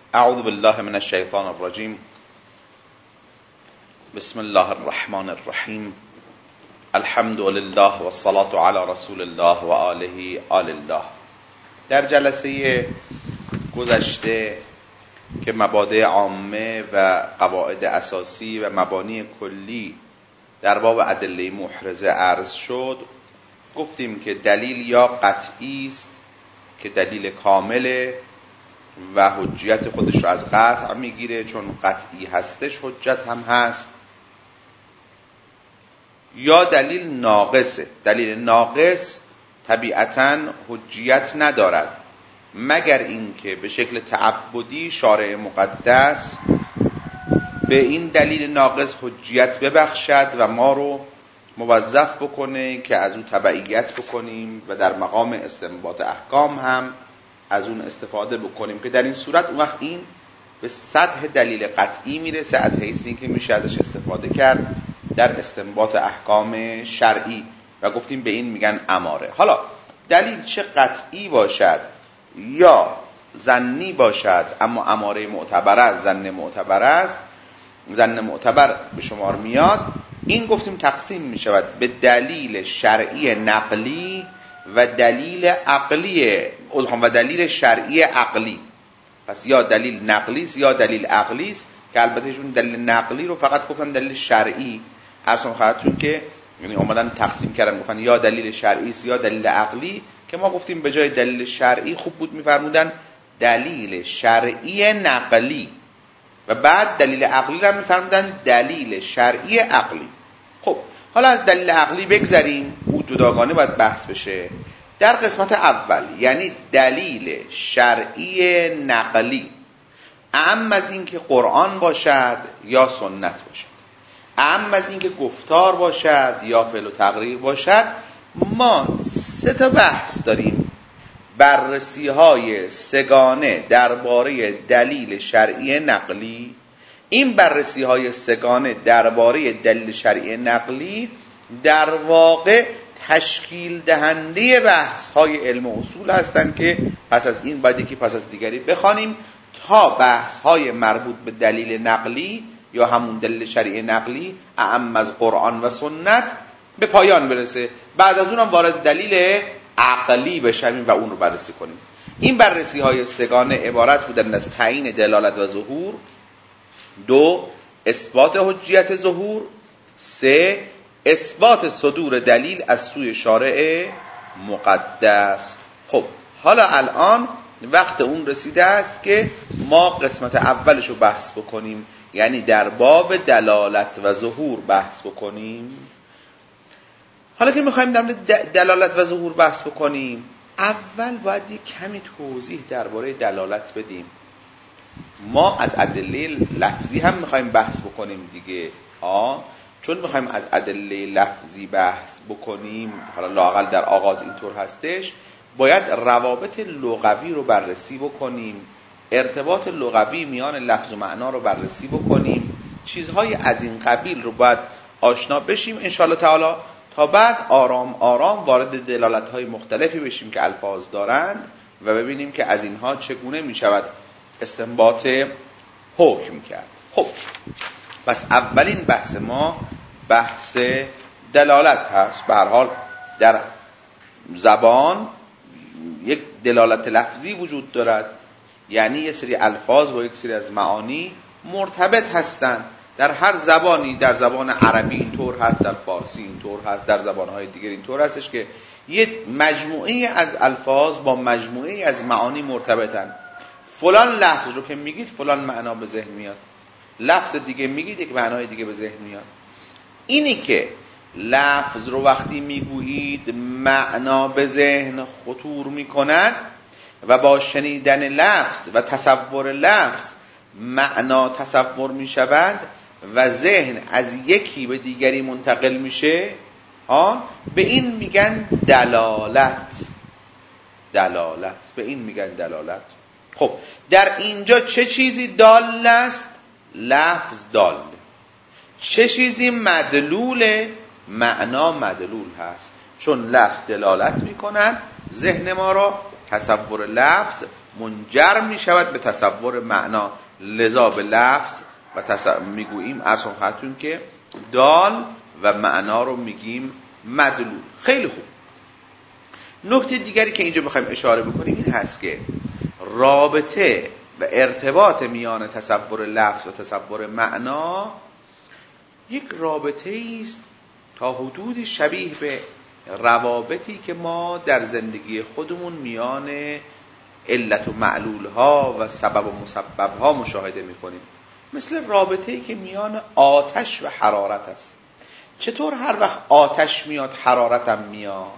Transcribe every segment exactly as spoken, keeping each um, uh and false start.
اعوذ بالله من الشیطان الرجیم. بسم الله الرحمن الرحیم. الحمد لله و الصلاة علی رسول الله و آله آل الله. در جلسه گذشته که مبادئ عامه و قواعد اساسی و مبانی کلی در باب ادله محرزه عرض شد، گفتیم که دلیل یا قطعی است که دلیل کامله و حجیت خودش رو از قطع میگیره، چون قطعی هستش حجت هم هست، یا دلیل ناقصه. دلیل ناقص طبیعتاً حجیت ندارد مگر اینکه به شکل تعبدی شارع مقدس به این دلیل ناقص حجیت ببخشد و ما رو موظف بکنه که از اون تبعیت بکنیم و در مقام استنباط احکام هم از اون استفاده بکنیم، که در این صورت اون وقت این به سطح دلیل قطعی میرسه، از حیث این که میشه ازش استفاده کرد در استنباط احکام شرعی و گفتیم به این میگن اماره. حالا دلیل چه قطعی باشد یا ظنی باشد، اما اماره معتبر است، ظن معتبر است، ظن معتبر به شمار میاد، این گفتیم تقسیم میشود به دلیل شرعی نقلی و دلیل عقلی و دلیل شرعی عقلی. پس یا دلیل نقلی است یا دلیل عقلی است، که البته شون دلیل نقلی رو فقط گفتن دلیل شرعی، ارسم خواهدتون که یعنی اومدن تقسیم کردن گفتن یا دلیل شرعی است یا دلیل عقلی، که ما گفتیم به جای دلیل شرعی خوب بود میفرمودن دلیل شرعی نقلی و بعد دلیل عقلی رو میفرمودن دلیل شرعی عقلی. خب حالا از دلیل عقلی بگذریم، او جداگانه باید بحث بشه. در قسمت اول یعنی دلیل شرعی نقلی، اعم از این که قرآن باشد یا سنت باشد، اعم از این که گفتار باشد یا فعل و تقریر باشد، ما سه تا بحث داریم. بررسی های سگانه درباره دلیل شرعی نقلی. این بررسی های سگانه درباره دلیل شرعی نقلی در واقع تشکیل دهنده بحث های علم و اصول هستند که پس از این باید یکی پس از دیگری بخوانیم تا بحث های مربوط به دلیل نقلی یا همون دلیل شرعی نقلی اعم از قرآن و سنت به پایان برسه. بعد از اونم وارد دلیل عقلی بشیم و اون رو بررسی کنیم. این بررسی های سگانه عبارت بودن از تعیین دلالت و ظهور، دو اثبات حجیت ظهور، سه اثبات صدور دلیل از سوی شارع مقدس. خب حالا الان وقت اون رسیده است که ما قسمت اولش رو بحث بکنیم، یعنی در باب دلالت و ظهور بحث بکنیم. حالا که میخوایم در مورد دلالت و ظهور بحث بکنیم، اول باید یک کمی توضیح درباره دلالت بدیم. ما از ادله لفظی هم میخوایم بحث بکنیم دیگه، آه چون میخوایم از ادله لفظی بحث بکنیم، حالا لااقل در آغاز اینطور هستش، باید روابط لغوی رو بررسی بکنیم، ارتباط لغوی میان لفظ و معنا رو بررسی بکنیم، چیزهای از این قبیل رو باید آشنا بشیم انشاءالله تعالی، تا بعد آرام آرام وارد دلالت‌های مختلفی بشیم که الفاظ دارند و ببینیم که از اینها چگونه میشود استنباط حکم کرد. خب پس اولین بحث ما بحث دلالت هست. به هر حال در زبان یک دلالت لفظی وجود دارد، یعنی یه سری الفاظ با یک سری از معانی مرتبط هستند. در هر زبانی، در زبان عربی اینطور هست، در فارسی اینطور هست، در زبانهای دیگر اینطور هستش که یک مجموعه از الفاظ با مجموعه از معانی مرتبطن. فلان لفظ رو که میگید فلان معنا به ذهن میاد، لفظ دیگه میگید یک معنای دیگه به ذهن میاد. اینی که لفظ رو وقتی میگویید معنا به ذهن خطور میکند و با شنیدن لفظ و تصور لفظ معنا تصور میشود و ذهن از یکی به دیگری منتقل میشه، آن به این میگن دلالت. دلالت به این میگن دلالت. خب در اینجا چه چیزی دال است؟ لفظ دال. چه چیزی مدلول؟ معنا مدلول هست، چون لفظ دلالت میکنن ذهن ما را تصور لفظ منجر می شود به تصور معنا. لذا به لفظ و تصور میگوییم ارسان خواهدتون که دال و معنا رو میگیم مدلول. خیلی خوب. نکته دیگری که اینجا بخوایم اشاره بکنیم این هست که رابطه و ارتباط میان تصور لفظ و تصور معنا یک رابطه است تا حدود شبیه به روابطی که ما در زندگی خودمون میان علت و معلول ها و سبب و مسبب ها مشاهده میکنیم. مثل رابطه‌ای که میان آتش و حرارت است. چطور هر وقت آتش میاد حرارت هم میاد؟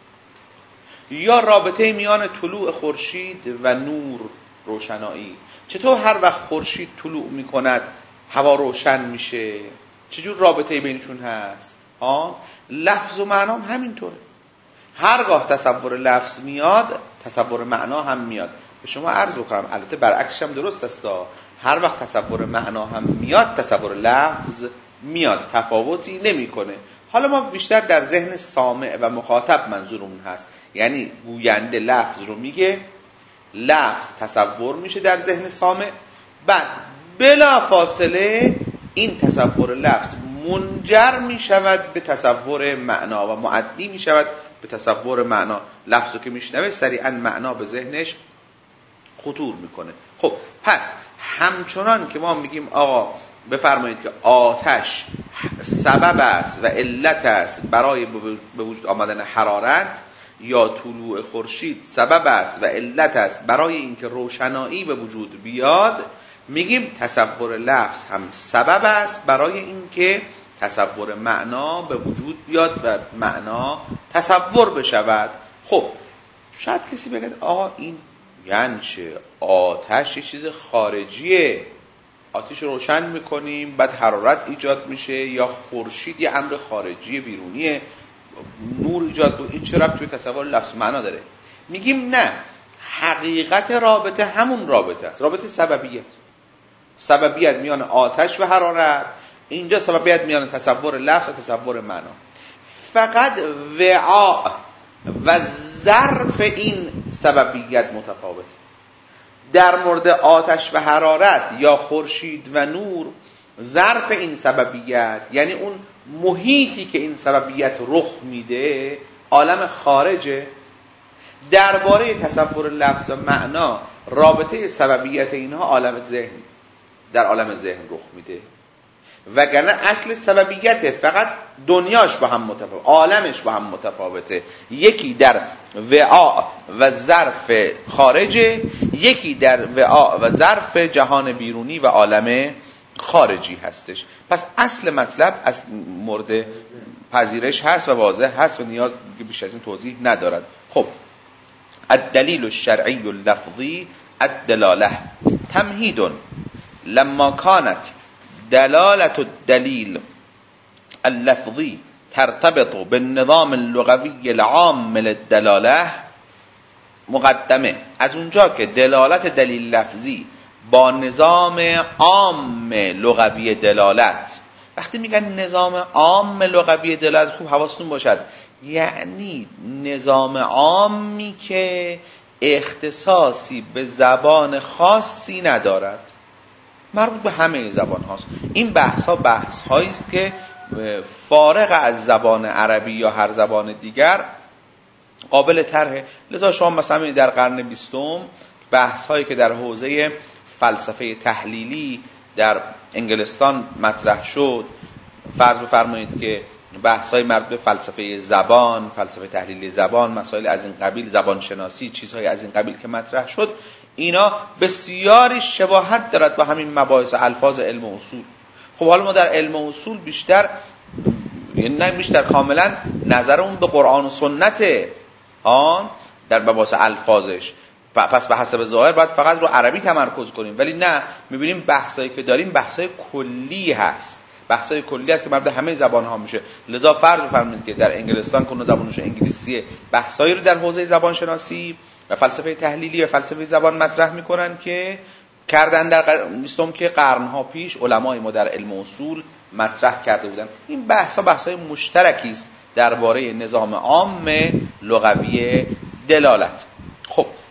یا رابطه میان طلوع خورشید و نور روشنایی. چطور هر وقت خورشید طلوع میکند هوا روشن میشه؟ چجور رابطه بینشون هست؟ ها؟ لفظ و معنا هم همینطوره. هرگاه تصور لفظ میاد تصور معنا هم میاد. به شما عرض بکنم البته برعکسش هم درست است. هر وقت تصور معنا هم میاد تصور لفظ میاد، تفاوتی نمیکنه. حالا ما بیشتر در ذهن سامع و مخاطب منظورمون هست، یعنی گوینده لفظ رو میگه، لفظ تصور میشه در ذهن سامع، بعد بلا فاصله این تصور لفظ منجر میشود به تصور معنا و مؤدی میشود به تصور معنا. لفظو که میشنوه سریعا معنا به ذهنش خطور میکنه. خب پس همچنان که ما میگیم آقا بفرمایید که آتش سبب است و علت است برای به وجود آمدن حرارت، یا طلوع خورشید سبب است و علت است برای اینکه روشنایی به وجود بیاد، میگیم تصور لفظ هم سبب است برای اینکه تصور معنا به وجود بیاد و معنا تصور بشود. خب شاید کسی بگه آقا این یعنی چه؟ آتش یه چیز خارجیه، آتش روشن میکنیم بعد حرارت ایجاد میشه، یا خورشید یه امر خارجی بیرونیه نور ایجاد بود، این چه ربطی توی تصور لفظ معنا داره؟ میگیم نه، حقیقت رابطه همون رابطه است، رابطه سببیت. سببیت میان آتش و حرارت، اینجا سببیت میان تصور لفظ و تصور معنا. فقط وعاء و ظرف این سببیت متفاوته. در مورد آتش و حرارت یا خورشید و نور، ظرف این سببیت یعنی اون محیطی که این سببیت رخ میده عالم خارجه. درباره تصور لفظ و معنا، رابطه سببیت اینها عالم ذهن، در عالم ذهن رخ میده، وگرنه اصل سببیته، فقط دنیاش با هم متفاوته، عالمش با هم متفاوته. یکی در وعاء و ظرف خارجه، یکی در وعاء و ظرف جهان بیرونی و عالم خارجی هستش. پس اصل مطلب از مورد پذیرش هست و واضح هست و نیاز بیش از این توضیح ندارد. خب الدلیل الشرعی اللفظی الدلاله تمهید لما كانت دلالة الدلیل اللفظی ترتبط بالنظام اللغوی العام للدلاله. مقدمه: از اونجا که دلالت دلیل لفظی با نظام عام لغوی دلالت، وقتی میگن نظام عام لغوی دلالت خوب حواستون باشد، یعنی نظام عامی که اختصاصی به زبان خاصی ندارد، مربوط به همه زبان هاست. این بحث ها بحث هایی است که فارغ از زبان عربی یا هر زبان دیگر قابل طرحه. لذا شما مثلا در قرن بیستم بحث هایی که در حوزه فلسفه تحلیلی در انگلستان مطرح شد، فرض بفرمایید که بحث های مربوط به فلسفه زبان، فلسفه تحلیلی زبان، مسائل از این قبیل، زبان شناسی، چیزهای از این قبیل که مطرح شد، اینا بسیاری شباهت دارد با همین مباحث الفاظ علم و اصول. خب حالا ما در علم و اصول بیشتر، نه بیشتر، کاملا نظرمون به قرآن و سنت آن در مباحث الفاظش، پس به حسب ظاهر باید فقط رو عربی تمرکز کنیم، ولی نه، میبینیم بحثایی که داریم بحثای کلی هست، بحثای کلی هست که مربوط همه زبان ها میشه. لذا فرض بفرمایید که در انگلستان که زبانش انگلیسیه، بحثایی رو در حوزه زبان شناسی و فلسفه تحلیلی و فلسفه زبان مطرح میکنن که کردن در قرن بیستم که قرنها پیش علمای ما در علم و اصول مطرح کرده بودن. این بحثا بحثای مشترکی است درباره نظام عام لغوی دلالت. خب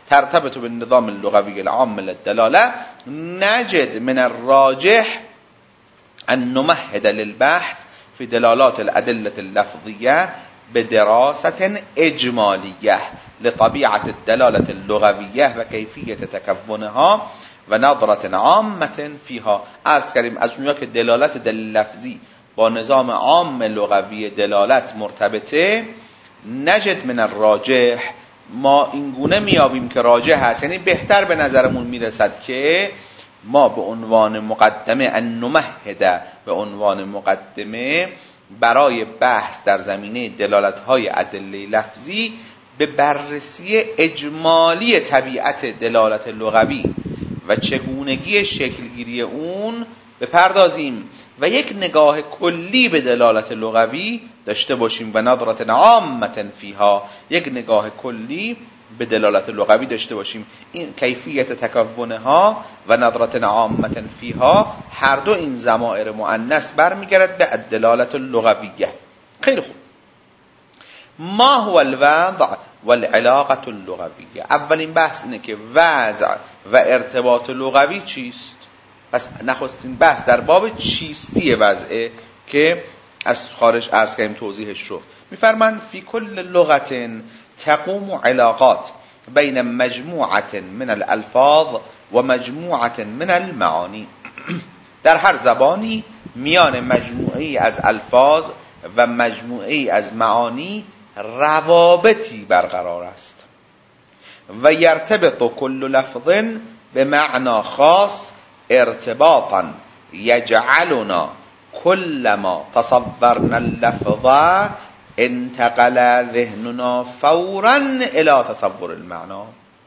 ترتبط بالنظام اللغوي العام للدلالة نجد من الراجح أن نمهد للبحث في دلالات الأدلة اللفظية بدراسة إجمالية لطبيعة الدلالة اللغوية وكيفية تكونها و نظرة عامة فيها. عرض کردیم از اونجا که دلالت دلیل لفظی با نظام عام لغوی دلالت مرتبطه، نجد من الراجح، ما اینگونه میابیم که راجح هست، یعنی بهتر به نظرمون میرسد که ما به عنوان مقدمه ان نمهد، به عنوان مقدمه برای بحث در زمینه دلالت‌های ادله لفظی به بررسی اجمالی طبیعت دلالت لغوی و چگونگی شکلگیری اون بپردازیم و یک نگاه کلی به دلالت لغوی داشته باشیم و نظرة عامة فیها، یک نگاه کلی به دلالت لغوی داشته باشیم. این کیفیت تکونها و نظرة عامة فیها، هر دو این ضمائر مؤنث برمیگرد به الدلالت اللغویه. خیلی خوب. ما هو الوضع والعلاقة اللغویه؟ اولین بحث اینه که وضع و ارتباط لغوی چیست. پس نخستین بحث در باب چیستی وضعه که از خارج عرض کردیم توضیحش رو. میفرمان فی کل لغة تقوم علاقات بین مجموعة من الالفاظ و مجموعة من المعانی. در هر زبانی میان مجموعی از الفاظ و مجموعی از معانی روابطی برقرار است. و یرتبط کل لفظ به معنا خاص ارتباطا یجعلنا كلما تصورنا اللفظ انتقل ذهننا فورا الى تصور المعنى.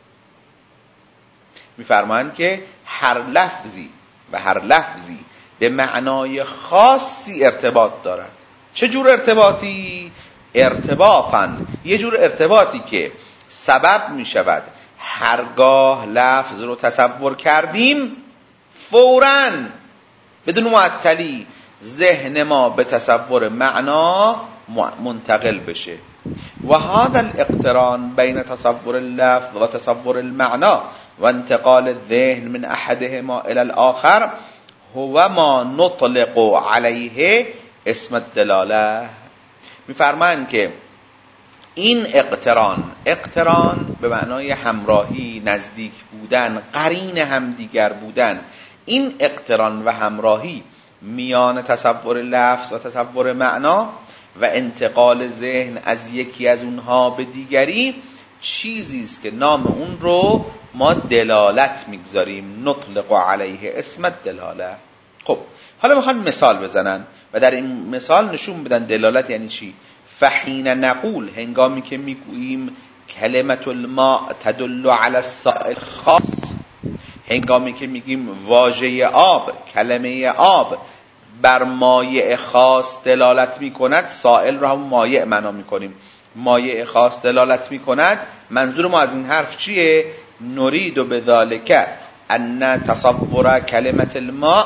میفرمایند که هر لفظی و هر لفظی به معنای خاصی ارتباط دارد. چه جور ارتباطی؟ ارتباطا، یه جور ارتباطی که سبب می شود هرگاه لفظ رو تصور کردیم فوراً بدون معطلی ذهن ما به تصور معنا منتقل بشه. و هذا الاقتران بین تصور اللفظ و تصور المعنى و انتقال الذهن من احدهما الى الاخر هو ما نطلق علیه اسم الدلاله. میفرمایند که این اقتران، اقتران به معنای همراهی، نزدیک بودن، قرین همدیگر بودن، این اقتران و همراهی میان تصور لفظ و تصور معنا و انتقال ذهن از یکی از اونها به دیگری چیزی است که نام اون رو ما دلالت میگذاریم، نطلق علیه اسم الدلاله. خب حالا میخوان مثال بزنن و در این مثال نشون بدن دلالت یعنی چی. فحین نقول، هنگامی که میگوییم کلمت الماء تدل علی السائل خاص، هنگامی که میگیم واژه آب، کلمه آب بر مایع خاص دلالت میکند، سائل را هم مایع معنا میکنیم، مایع خاص دلالت میکند، منظور ما از این حرف چیه؟ نرید بذلک ان تصور کلمت الماء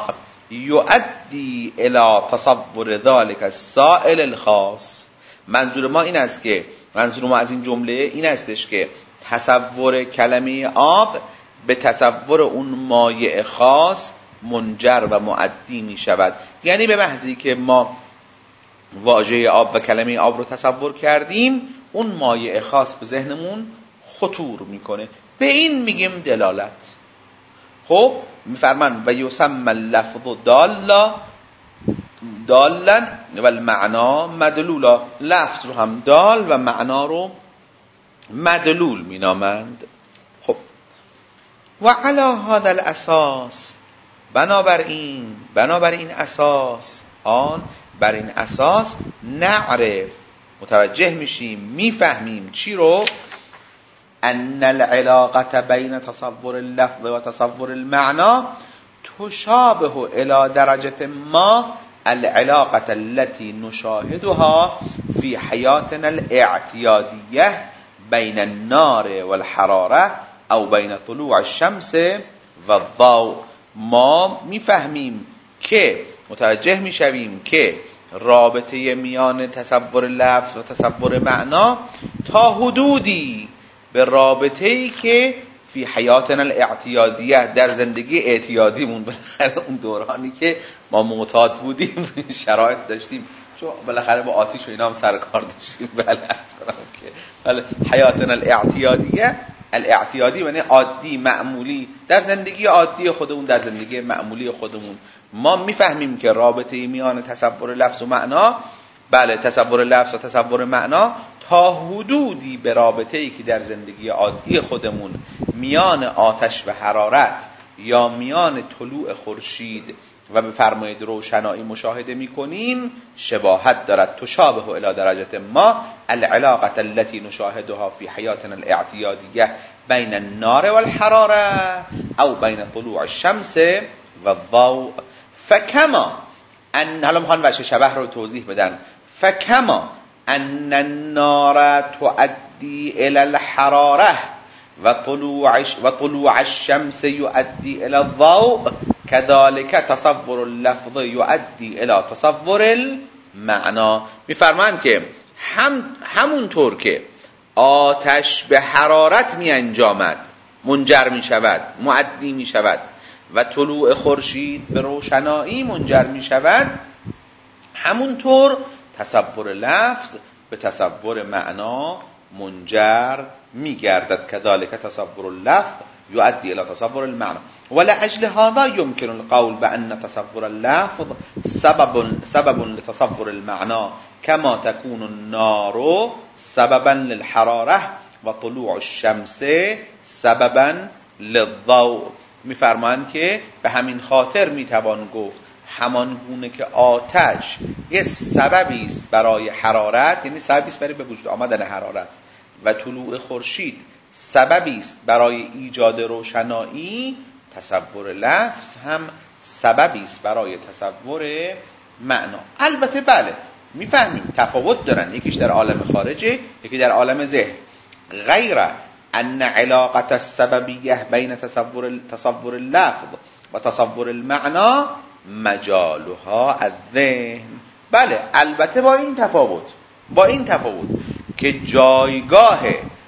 یؤدی الى تصور ذلك السائل الخاص. منظور ما این است که منظور ما از این جمله این استش که تصور کلمه آب به تصور اون مایع خاص منجر و مؤدی می شود. یعنی به محضی که ما واژه آب و کلمه آب رو تصور کردیم، اون مایع خاص به ذهنمون خطور میکنه، به این میگیم دلالت. خب میفرمان و یسمى اللفظ دالا دالا و المعنا مدلولا، لفظ رو هم دال و معنا رو مدلول مینامند. خب و علی هذا الاساس، بنابراین بنابراین اساس آن بر این اساس نعرف، متوجه میشیم، میفهمیم چی رو؟ ان العلاقه بین تصور اللفظ و تصور المعنى تشابه الى درجه ما العلاقه التي نشاهدها في حياتنا الاعتياديه بين النار والحراره او بین طلوع الشمس و الضوء. ما میفهمیم که متوجه میشویم که رابطه میان تصور لفظ و تصور معنا تا حدودی به رابطه‌ای که فی حیاتنا الاعتیادیه، در زندگی اعتیادیمون، بالاخره اون دورانی که ما معتاد بودیم شرایط داشتیم، چون بالاخره با آتیش و اینا هم سر کار داشتیم. بله عرض کنم که بله حیاتنا الاعتیادیه، الاعتیادی یعنی عادی معمولی، در زندگی عادی خودمون، در زندگی معمولی خودمون ما میفهمیم که رابطه میان تصور لفظ و معنا، بله تصور لفظ و تصور معنا تا حدودی به رابطه‌ای که در زندگی عادی خودمون میان آتش و حرارت یا میان طلوع خورشید و به فرمایید روشنایی مشاهده میکنیم شباهت دارد. تشابه الی درجه ما العلاقه التي نشاهدها في حياتنا الاعتياديه بين النار والحراره او بين طلوع الشمس والضوء فكما ان، حالا میخوان وجه شبه رو توضیح بدن، فكما ان النار تؤدي الى الحراره و طلوع و طلوع الشمس يؤدي الى الضوء كذلك تصور اللفظ يؤدي الى تصور المعنى. میفرمایند که هم همونطور که آتش به حرارت می انجامد، منجر می شود، مؤدی می شود و طلوع خورشید به روشنایی منجر می شود، همونطور تصور لفظ به تصور معنا منجر می گردد. كذلك تصور اللفظ يؤدي الى تصور المعنى ولأجل هذا يمكن القول بأن تصور اللفظ سبب سبب لتصور المعنى كما تكون النار سببا للحرارة وطلوع الشمس سببا للضوء. میفرمایند که به همین خاطر میتوان گفت همان گونه که آتش یه سببی است برای حرارت، یعنی سببی است برای به وجود آمدن حرارت، و طلوع خورشید سببی است برای ایجاد روشنایی، تصور لفظ هم سببی است برای تصور معنا. البته بله میفهمیم تفاوت دارن، یکیش در عالم خارجه، یکی در عالم ذهن. غیر ان علاقه السببیه بین تصور تصور اللفظ و تصور المعنا مجالها الذهن. بله البته با این تفاوت، با این تفاوت که جایگاه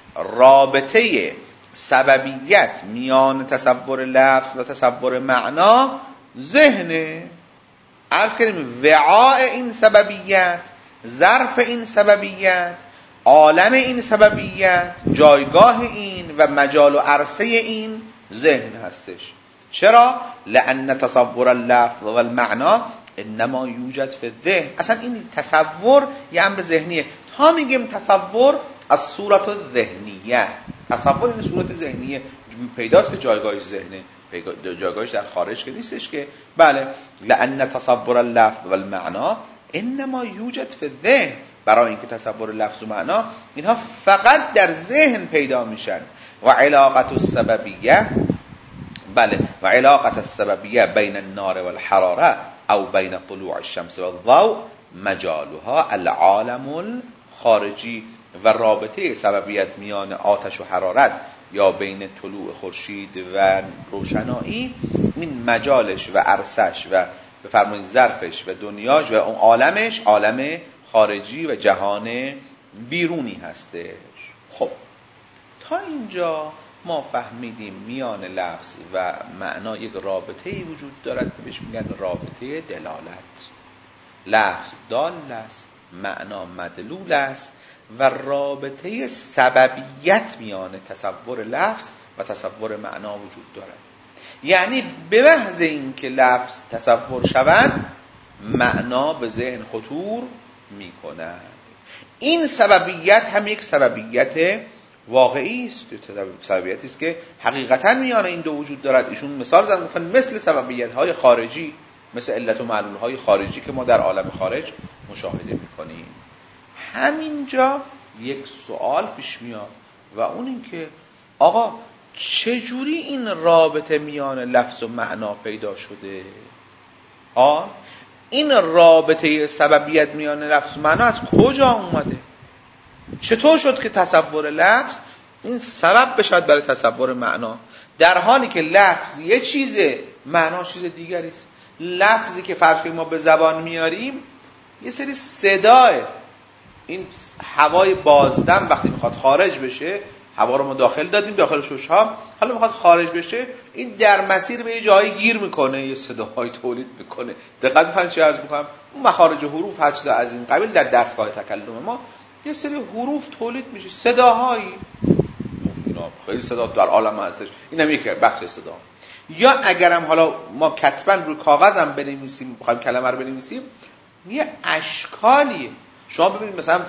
رابطه سببیت میان تصور لفظ و تصور معنا ذهنه. عرض کردیم وعاء این سببیت، ظرف این سببیت، عالم این سببیت، جایگاه این و مجال و عرصه این ذهن هستش. چرا؟ لأن تصور اللفظ و المعنا انما یوجد فی الذهن. اصلا این تصور یه امر ذهنیه. تا میگیم تصور از صورت ذهنیه، تصور این صورت ذهنیه پیداست که جایگاهش ذهنه، جایگاهش در خارج که نیستش که. بله لأن تصور اللفظ و المعنا انما یوجد فی الذهن، برای اینکه تصور لفظ و معنا اینها فقط در ذهن پیدا میشن. و علاقه السببیه، بله و علاقه السببیه بین النار و الحراره او بین طلوع الشمس و الضوء مجالها العالم الخارجی، و رابطه سببیت میان آتش و حرارت یا بین طلوع خورشید و روشنایی، این مجالش و عرصش و بفرمایید ظرفش و دنیاش و اون عالمش عالم خارجی و جهان بیرونی هستش. خب تا اینجا ما فهمیدیم میان لفظ و معنا یک رابطه‌ای وجود دارد که بهش میگن رابطه دلالت. لفظ دال است، معنا مدلول است و رابطه سببیت میان تصور لفظ و تصور معنا وجود دارد. یعنی به محض این که لفظ تصور شود معنا به ذهن خطور می کند. این سببیت هم یک سببیت واقعی است، سببیتی است که حقیقتا میان این دو وجود دارد. ایشون مثال زدن گفتن مثل سببیت های خارجی، مثل علت و معلول های خارجی که ما در عالم خارج مشاهده میکنیم. همینجا یک سوال پیش میاد و اون این که آقا چجوری این رابطه میان لفظ و معنا پیدا شده؟ آ این رابطه سببیت میان لفظ و معنا از کجا اومده؟ چطور شد که تصور لفظ این سبب بشد برای تصور معنا، در حالی که لفظ یه چیزه معنا چیز دیگری است؟ لفظی که فرض کنیم ما به زبان میاریم یه سری صداه، این هوای بازدم وقتی میخواد خارج بشه، هوا رو ما داخل دادیم، داخل شش ها، حالا میخواد خارج بشه، این در مسیر به یه جایی گیر میکنه، یه صداهای تولید میکنه. دقت میکنید چی عرض میکنم؟ اون مخارج حروف هست از این قبیل در دستگاه تکلم ما یه سری حروف تولید میشه، صداهایی، اینا خیلی صدا در عالم هستش، اینم یک بخش صدا. یا اگرم حالا ما کتبا روی کاغذ هم بنویسیم، بخوایم کلمه رو بنویسیم، یه اشکالیه. شما ببینید مثلا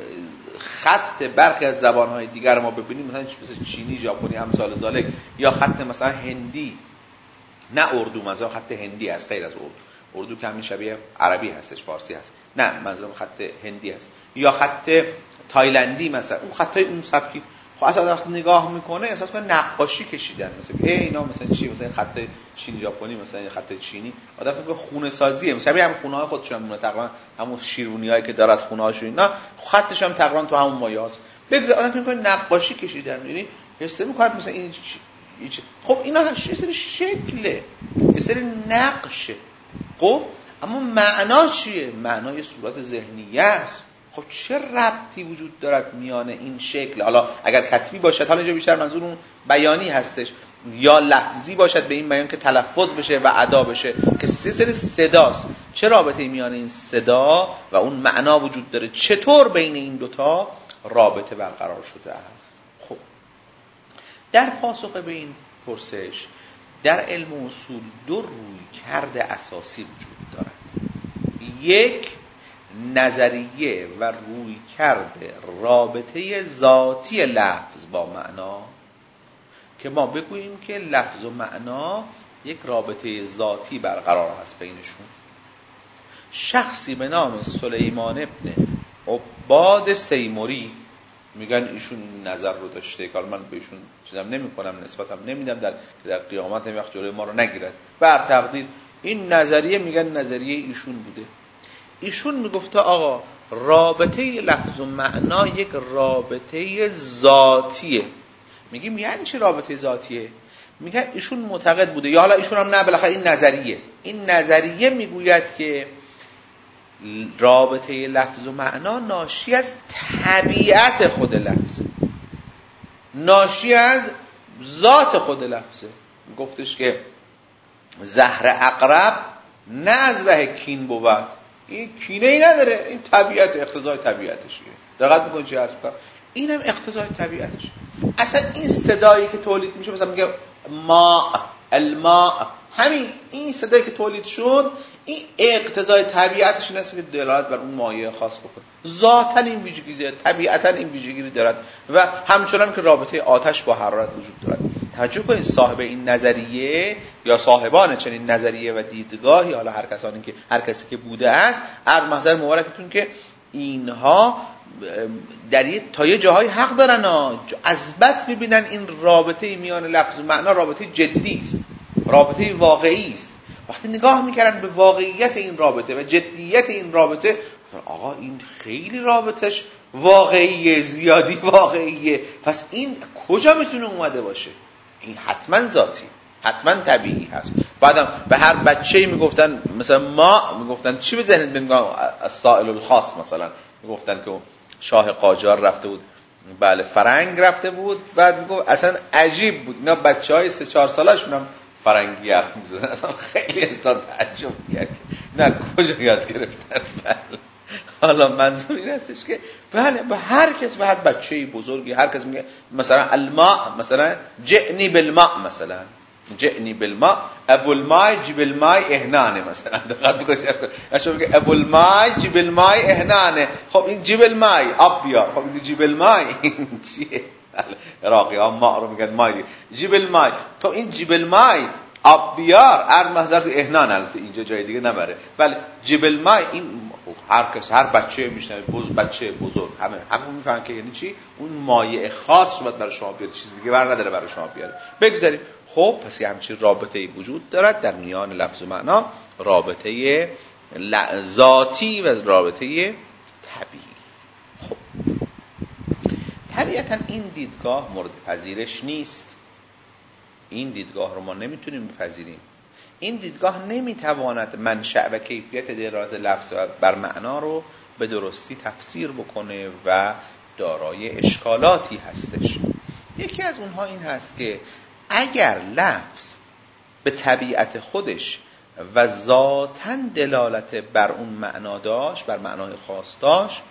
خط برخی از زبان‌های دیگر ما ببینیم، مثلا مثل چینی، ژاپنی، امثال ذالک، یا خط مثلا هندی، نه اردو، مثلا خط هندی از غیر از اردو، اردو که همین شبیه عربی هستش، فارسی هست، نه منظورم خط هندی هست، یا خط تایلندی مثلا، اون خطای اون سبکی. خب اصلا وقتی نگاه میکنه احساس کنه نقاشی کشیدن، مثلا ای اینا مثلا چی، مثلا خط چینی ژاپنی، مثلا خط چینی، آدم فکر کنه خونه سازیه، مثلا همین خونه های خودشون مونه، تقریبا همون شیرونیایی که دارد خونه هاشون اینا، خطش هم تقریبا تو همون مایه‌است. بگذار آدم فکر کنه نقاشی کشیدن، یعنی حس میکنه مثلا این چی. خب اینا یه سری شکله، یه سری نقشه. خب اما معنا چیه؟ معنا یه صورت ذهنیه است. خب چه ربطی وجود دارد میان این شکل، حالا اگر کتبی باشد، حالا اینجا بیشتر منظور اون بیانی هستش، یا لفظی باشد به این بیان که تلفظ بشه و ادا بشه، که سه سری صداست، چه رابطه‌ای میان این صدا و اون معنا وجود داره؟ چطور بین این دوتا رابطه برقرار شده است؟ خب در پاسخ به این پرسش در علم اصول دو رویکرد اساسی وجود دارد. یک، نظریه و رویکرد رابطه ذاتی لفظ با معنا، که ما بگوییم که لفظ و معنا یک رابطه ذاتی برقرار هست بینشون. شخصی به نام سلیمان ابن عباد سیمری، میگن ایشون این نظر رو داشته، که من به ایشون چیزم نمی کنم، نسبتم نمیدم، در در قیامت هم وقت جلوی ما رو نگیرد، بر تقدیر این نظریه میگن نظریه ایشون بوده. ایشون میگفته آقا رابطه لفظ و معنا یک رابطه ذاتیه. میگیم یعنی چه رابطه ذاتیه؟ میگن ایشون معتقد بوده، یا حالا ایشون هم نه، بالاخره این نظریه این نظریه میگوید که رابطه لفظ و معنا ناشی از طبیعت خود لفظه، ناشی از ذات خود لفظه. گفتش که زهر عقرب نه از ره کین بود، این کینه ای نداره، این طبیعت، اقتضای طبیعتشه. دقت میکنید چه حرف کنم؟ اینم اقتضای طبیعتشه. اصلا این صدایی که تولید میشه، مثلا میگه ما الماء، همین این صدایی که تولید شد، این اقتضای طبیعتش اینه که دلالت بر اون مایه خاص بکنه. ذاتاً این ویژگی داره، طبیعتاً این ویژگی دارد، و همچنان که رابطه آتش با حرارت وجود دارد. توجه کنید صاحب این نظریه یا صاحبان چنین نظریه و دیدگاهی، حالا هر کسانی که هر کسی که بوده است، از محضر مبارکتون که اینها در یه تا یه جاهای حق دارن ها. از بس میبینن این رابطه میان لفظ و معنا رابطه جدی است، رابطه واقعی است. وقتی نگاه میکردن به واقعیت این رابطه و جدیت این رابطه، آقا این خیلی رابطش واقعیه، زیادی واقعیه، پس این کجا میتونه اومده باشه؟ این حتما ذاتی، حتما طبیعی هست. بعدم به هر بچه‌ای میگفتن مثلا ما میگفتن چی به ذهنت میگن؟ السائل الخاص مثلا میگفتن که شاه قاجار رفته بود، بله فرنگ رفته بود، بعد میگفت اصلا عجیب بود، اینا بچهای سه چهار سالشون هم فرنگی حرف میزدن، اصلا خیلی انسان تعجب کرد نه کجا یاد گرفتن. بله حالا منظور این هستش که بله به هر کس، به هر بچه‌ای بزرگی، هر کس میگه مثلا الماء، مثلا جئنی بالماء، مثلا جئنی بالماء، ابو الماء جیب الماء اهنانه، مثلا دقت کنید اشاره میگه ابو الماء جیب الماء اهنانه. خب این جیب الماء آب بیار، خب این جیب الماء چیه؟ عراقی ها ما رو میگن مای، جیب الماء، تو این جیب الماء آب بیار، هر محضر اهنان، البته اینجا جای دیگه نبره، ولی جیب الماء این هر کس، هر بچه میشنه، بز بچه بزرگ همه همه میفهمن که یعنی چی، اون مایه خاص رو برای شما بیاره، چیز دیگه بر نداره برای شما بیاره. بگذاریم خب پس یه همچین رابطه‌ای وجود دارد در میان لفظ و معنا، رابطه ذاتی و رابطه طبیعی. خب طبیعتا این دیدگاه مورد پذیرش نیست، این دیدگاه رو ما نمیتونیم بپذیریم. این دیدگاه نمیتواند منشأ و کیفیت دلالت لفظ بر معنا رو به درستی تفسیر بکنه و دارای اشکالاتی هستش. یکی از اونها این هست که اگر لفظ به طبیعت خودش و ذاتاً دلالت بر اون معنا داشت، بر معنای خاص داشت،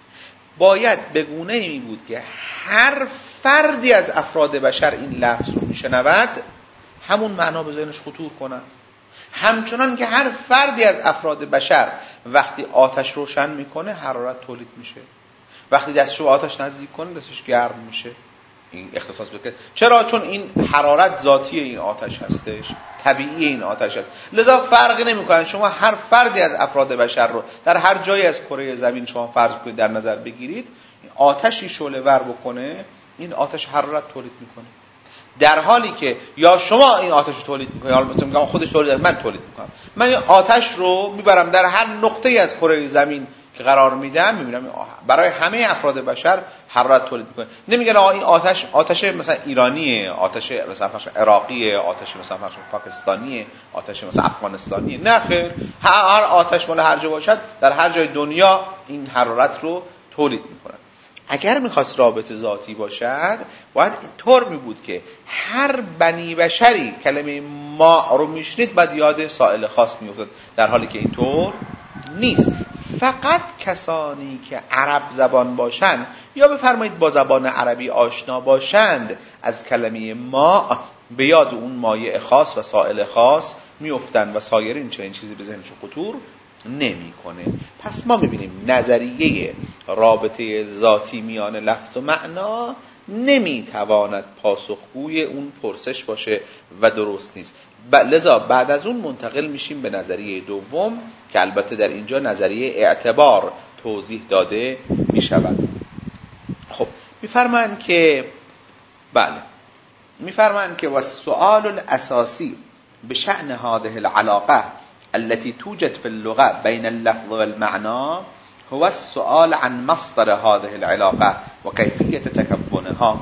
باید به گونه‌ای می بود که هر فردی از افراد بشر این لفظ رو میشنود همون معنا به ذهنش خطور کند. همچنان که هر فردی از افراد بشر وقتی آتش روشن میکنه حرارت تولید میشه، وقتی دستش رو آتش نزدیک کنه دستش گرم میشه. این اختصاص بکنه. چرا؟ چون این حرارت ذاتی این آتش هستش، طبیعی این آتش هست، لذا فرقی نمیکنه. شما هر فردی از افراد بشر رو در هر جایی از کره زمین شما فرض کنید در نظر بگیرید، آتشی شعله ور بکنه، این آتش حرارت تولید میکنه. در حالی که یا شما این آتش رو تولید میکنید، حالا مثلا میگم خودش تولید، من تولید میکنم، من این آتش رو میبرم در هر نقطه‌ای از کره زمین که قرار میدم، میبینم برای همه افراد بشر حرارت تولید میکنه. نمیگن آقا این آتش آتش مثلا ایرانیه، آتش مثلا عراقیه، آتش مثلا پاکستانیه، آتش مثلا افغانستانیه. نه خیر، هر آتش مال هر جا باشد در هر جای دنیا این حرارت رو تولید میکنه. اگر میخواست رابطه ذاتی باشد باید اینطور می بود که هر بنی بشری کلمه ما رو میشنید بعد یاد سائل خاص میافتاد، در حالی که اینطور نیست. فقط کسانی که عرب زبان باشند یا بفرمایید با زبان عربی آشنا باشند از کلمه ما به یاد اون مایع خاص و سائل خاص میافتند و سایرین چنین چیزی به ذهنشون خطور نمیکنه. پس ما میبینیم نظریه رابطه ذاتی میان لفظ و معنا نمیتواند پاسخگوی اون پرسش باشه و درست نیست. لذا بعد از اون منتقل میشیم به نظریه دوم که البته در اینجا نظریه اعتبار توضیح داده میشود. خب میفرمایند که بله میفرمایند که والسؤال الاساسی بشأن هذه العلاقه التي توجد في اللغة بين اللفظ والمعنى هو السؤال عن مصدر هذه العلاقة وكيفية تكونها.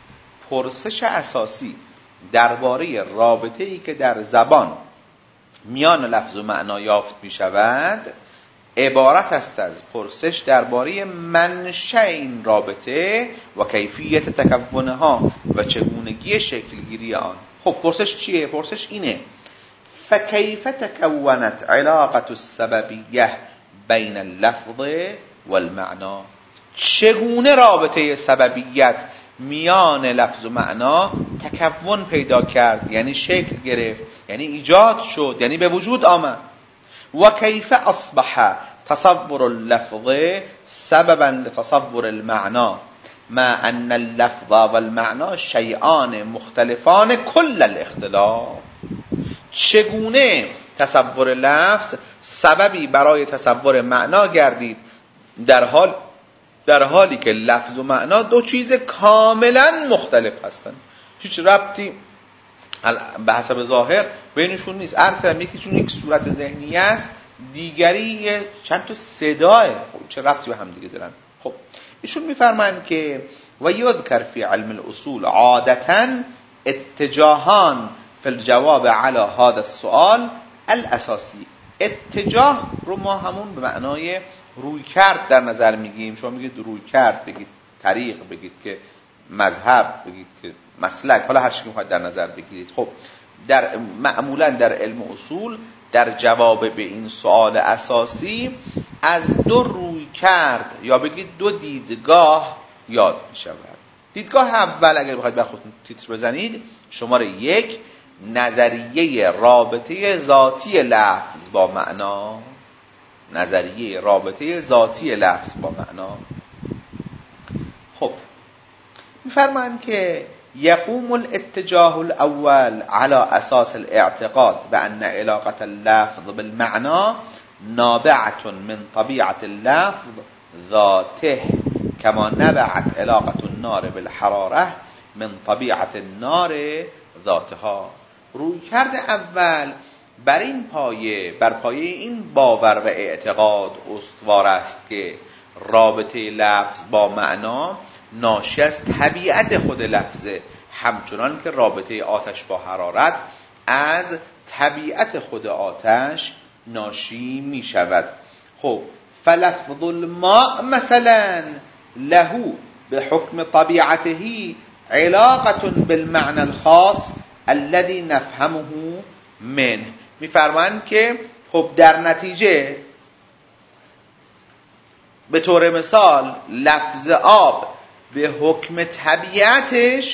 پرسش اساسی درباره رابطه‌ای که در زبان میان لفظ و معنا یافت می شود عبارت است از پرسش درباره منشأ این رابطه و کیفیت تکونها و چگونگی شکلگیری آن. خب پرسش چیه؟ پرسش اینه: فكيف تكونت علاقة السببية بين اللفظ والمعنى؟ چگونه رابطه سببیت میان لفظ و معنا تکون پیدا کرد، یعنی شکل گرفت، یعنی ایجاد شد، یعنی به وجود آمد. و کیف اصبح تصور اللفظ سببا لتصور المعنى مع ان اللفظ والمعنى شیئان مختلفان کل الاختلاف؟ چگونه تصور لفظ سببی برای تصور معنا گردید در حال در حالی که لفظ و معنا دو چیز کاملا مختلف هستند، هیچ ربطی به حسب ظاهر بینشون نیست. عرض کردم یکیشون یک صورت ذهنی است، دیگری چند تا صداه، چه ربطی به هم دیگه دارن؟ خب ایشون میفرمایند که و یذکر فی علم الاصول عادتا اتجاهان فی الجواب علی هذا السؤال الاساسی. اتجاه رو ما همون به معنای روی کرد در نظر میگیم. شما میگید روی کرد، بگید طریق، بگید که مذهب، بگید که مسلک، حالا هر چی که میخواید در نظر بگیرید. خب در معمولا در علم اصول در جواب به این سوال اساسی از دو روی کرد یا بگید دو دیدگاه یاد میشود. دیدگاه اول اگر بخواید بر خودتون تیتر بزنید، شماره یک، نظریه رابطه ذاتی لفظ با معنا. نظریه رابطه ذاتی لفظ با معنا. خب میفرمایند که یقوم الاتجاه الاول على اساس الاعتقاد بان علاقه اللفظ بالمعنى نابعه من طبيعه اللفظ ذاته كما نبعت علاقه النار بالحراره من طبيعه النار ذاتها. روی کرده اول بر این پایه بر پایه این باور و اعتقاد استوار است که رابطه لفظ با معنا ناشی از طبیعت خود لفظه، همچنان که رابطه آتش با حرارت از طبیعت خود آتش ناشی می شود. خب فلفظ الماء مثلا له به حکم طبیعته علاقة بالمعنى الخاص الذي نفهمه منه. میفرمایند که خب در نتیجه به طور مثال لفظ آب به حکم طبیعتش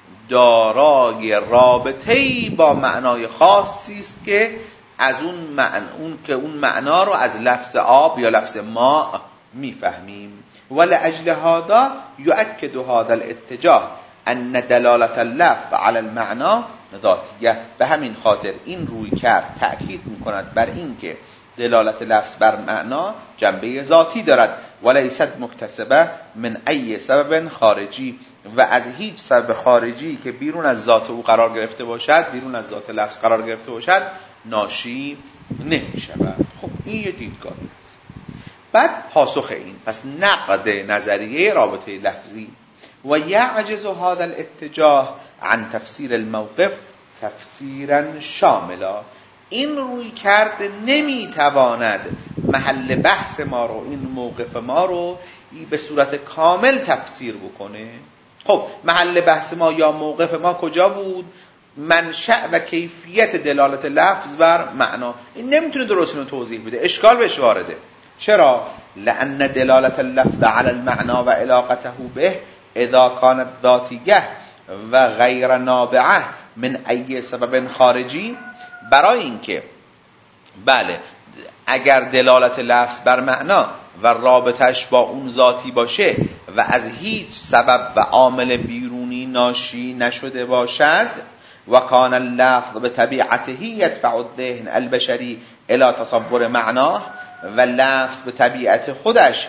دارای رابطه‌ای با معنای خاصی است که از اون معنی اون که اون معنا رو از لفظ آب یا لفظ ماء میفهمیم. ولأجل هذا يؤكد هذا الاتجاه ان دلالة اللفظ على المعنى ذاتیه. به همین خاطر این روی کرد تأکید میکند بر این که دلالت لفظ بر معنا جنبه ذاتی دارد ولیست مکتسبه من ای سبب خارجی، و از هیچ سبب خارجی که بیرون از ذات او قرار گرفته باشد، بیرون از ذات لفظ قرار گرفته باشد، ناشی نمی شود. خب این یه دیدگاهی است. بعد پاسخ این، پس نقد نظریه رابطه لفظی و یعجز هذا الاتجاه عن تفسیر الموقف تفسیرا شاملا. این روی کرد نمیتواند محل بحث ما رو، این موقف ما رو به صورت کامل تفسیر بکنه. خب محل بحث ما یا موقف ما کجا بود؟ منشأ و کیفیت دلالت لفظ بر معنا. این نمیتونه درست اینو توضیح بده، اشکال بهش وارده. چرا؟ لأن دلالت اللفظ على المعنى و علاقته به اذا كانت ذاتیه و غیر نابعه من ای سبب خارجی، برای اینکه بله اگر دلالت لفظ بر معنا و رابطش با اون ذاتی باشه و از هیچ سبب و عامل بیرونی ناشی نشده باشد و کان اللفظ به طبیعته یدفع الذهن البشری الى تصور معناه، و لفظ به طبیعت خودش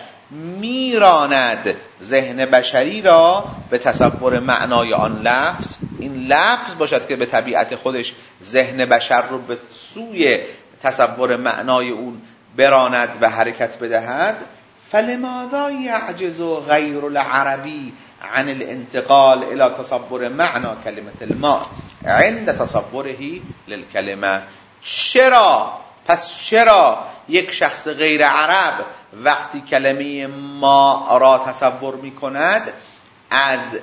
میراند ذهن بشری را به تصور معنای آن لفظ، این لفظ باشد که به طبیعت خودش ذهن بشر رو به سوی تصور معنای اون براند و حرکت بدهد. فلماذا یعجز غیر العربی عن الانتقال الى تصور معنى کلمه الماء عند تصوره للکلمه؟ چرا پس چرا یک شخص غیر عرب وقتی کلمه ما را تصور می کند از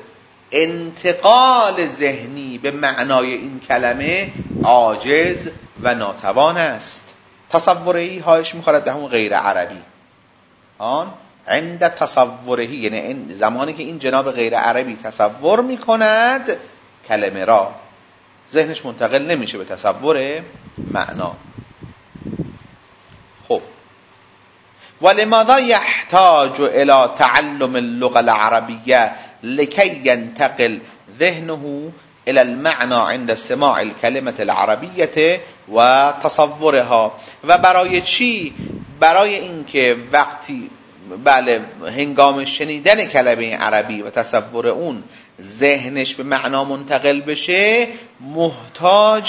انتقال ذهنی به معنای این کلمه عاجز و ناتوان است؟ تصورهی هایش می خورد به همون غیر عربی. آن عند تصورهی یعنی زمانی که این جناب غیر عربی تصور می کند کلمه را، ذهنش منتقل نمیشه به تصور معنا. خب ولماذا يحتاج الى تعلم اللغة العربية لكي ينتقل ذهنه الى المعنى عند سماع الكلمة العربية و تصورها؟ و برای چی؟ برای اینکه وقتی بله هنگام شنیدن کلمه عربی و تصور اون ذهنش به معنا منتقل بشه محتاج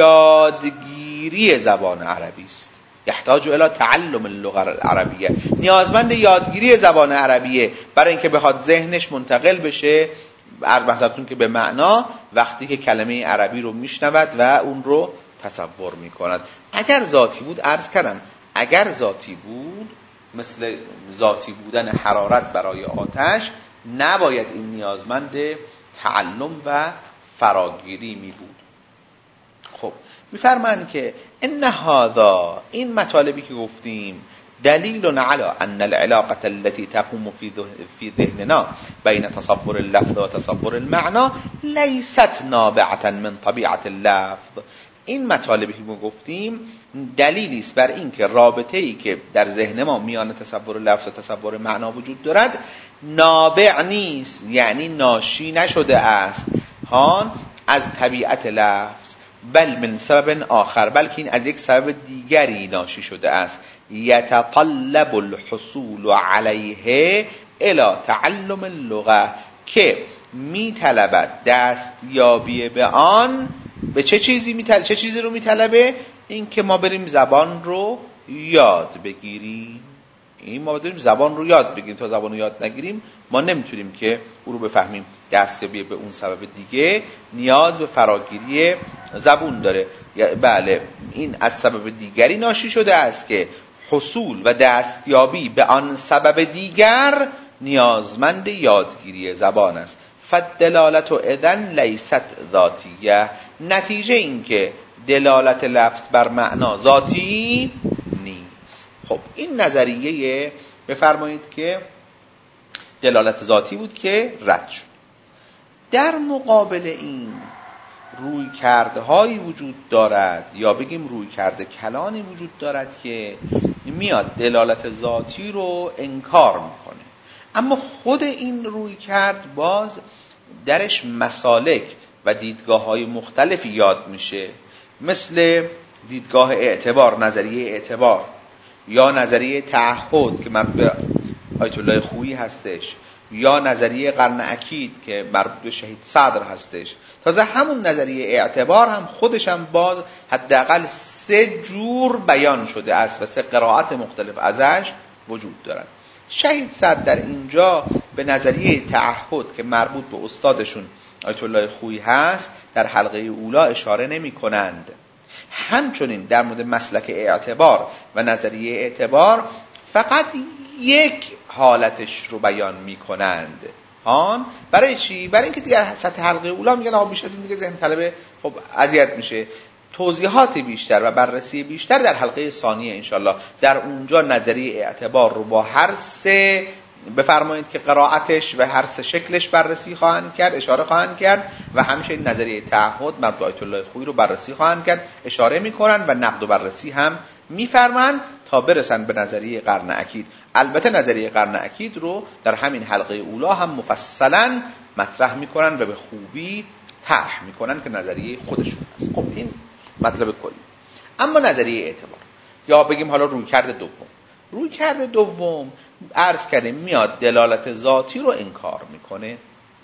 یادگیری زبان عربی است. یحتاج الی تعلم اللغه العربیه، نیازمند یادگیری زبان عربیه برای اینکه بخواد ذهنش منتقل بشه عرض بحثتون که به معنا وقتی که کلمه عربی رو میشنود و اون رو تصور میکند. اگر ذاتی بود، عرض کردم اگر ذاتی بود مثل ذاتی بودن حرارت برای آتش، نباید این نیازمند تعلم و فراگیری می بود. خب میفرمایند که ان هذا، این مطالبی که گفتیم، دلیل علی ان العلاقه التي تقوم في ذهننا بین تصور اللفظ و تصور المعنى لیست نابعه من طبیعه اللفظ. این مطالبی که ما گفتیم دلیلی است بر این که رابطه‌ای که در ذهن ما میان تصور لفظ و تصور معنا وجود دارد نابع نیست، یعنی ناشی نشده است هان از طبیعت لفظ، بل من سبب آخر، بلکه این از یک سبب دیگری ناشی شده است. یتطلب الحصول علیه الی تعلم اللغه، که میطلبد دستیابی به آن. به چه چیزی میطلبه؟ چه چیزی رو میطلبه؟ این که ما بریم زبان رو یاد بگیریم. این ما بریم زبان رو یاد بگیریم. تا زبان رو یاد نگیریم ما نمیتونیم که او رو بفهمیم. دستیابی به اون سبب دیگه نیاز به فراگیری زبون داره. بله، این از سبب دیگری ناشی شده است که حصول و دستیابی به آن سبب دیگر نیازمند یادگیری زبان است. فالدلالت اذن لیست ذاتیه، نتیجه این که دلالت لفظ بر معنا ذاتی نیست. خب این نظریه بفرمایید که دلالت ذاتی بود که رد شد. در مقابل این روی کرده هایی وجود دارد، یا بگیم روی کرده کلانی وجود دارد که میاد دلالت ذاتی رو انکار میکنه، اما خود این روی کرد باز درش مسالک و دیدگاه های مختلفی یاد میشه، مثل دیدگاه اعتبار، نظریه اعتبار، یا نظریه تعهد که مربوط به آیت الله خویی هستش، یا نظریه قرن اکید که مربوط به شهید صدر هستش. تازه همون نظریه اعتبار هم خودش هم باز حداقل سه جور بیان شده است و سه قرائت مختلف ازش وجود دارد. شهید صدر در اینجا به نظریه تعهد که مربوط به استادشون آیت الله خویی هست در حلقه اولا اشاره نمی کنند. همچنین در مورد مسلک اعتبار و نظریه اعتبار فقط یک حالتش رو بیان می کنند. آن برای چی؟ برای اینکه دیگه سطح حلقه اولا میگن آقا بیش از این دیگه ذهن طلبه خب اذیت میشه. توضیحات بیشتر و بررسی بیشتر در حلقه ثانیه انشالله، در اونجا نظریه اعتبار رو با هر سه بفرمایید که قرائتش و هر سه شکلش بررسی خواهند کرد، اشاره خواهند کرد، و همیشه نظریه تعهد مربوط آیت الله خویی رو بررسی خواهند کرد، اشاره میکنن و نقد و بررسی هم میفرمایند تا برسن به نظریه قرن اکید. البته نظریه قرن اکید رو در همین حلقه اولا هم مفصلا مطرح میکنن و به خوبی طرح میکنن که نظریه خودشون هست. خب این مطلب کلی. اما نظریه اعتبار، یا بگیم حالا رویکرد دوم، رویکرد دوم عرض کردیم میاد دلالت ذاتی رو انکار میکنه.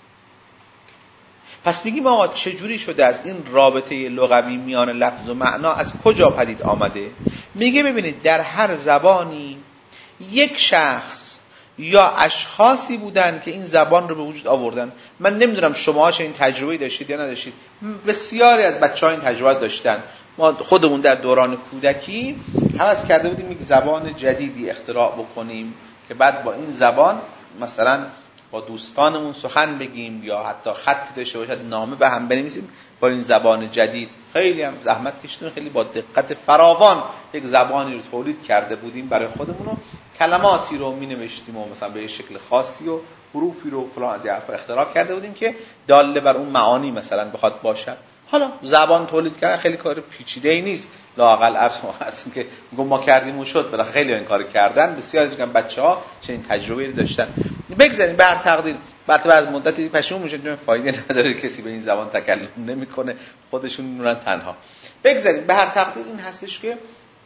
پس میگیم آقا چجوری شده از این رابطه لغوی میان لفظ و معنا از کجا پدید آمده؟ میگه ببینید در هر زبانی یک شخص یا اشخاصی بودن که این زبان رو به وجود آوردن. من نمیدونم شما چه این تجربه داشتید یا نداشتید، بسیاری از بچه‌ها این تجربه داشتن. ما خودمون در دوران کودکی هوس کرده بودیم یک زبان جدیدی اختراع بکنیم که بعد با این زبان مثلا با دوستانمون سخن بگیم یا حتی خط داشته باشد نامه به هم بنویسیم با این زبان جدید. خیلی هم زحمت کشیدیم، خیلی با دقت فراوان یک زبانی رو تولید کرده بودیم برای خودمون و کلماتی رو می نوشتیم و مثلا به شکل خاصی و حروفی رو فلان از حرفا اختراع کرده بودیم که داله بر اون معانی مثلا بخواد باشد. حالا زبان تولید کردن خیلی کار پیچیده‌ای نیست، لااقل عرض هستیم که میگم ما کردیم و شد. برای خیلی این کارو کردن، بسیار از این بچه‌ها چنین تجربه‌ای داشتن. بگذاریم به هر تقدیر بعد از مدتی پشیمون میشن، فایده نداره، کسی به این زبان تکلم نمیکنه، خودشون میمونن تنها. بگذاریم به هر تقدیر این هستش که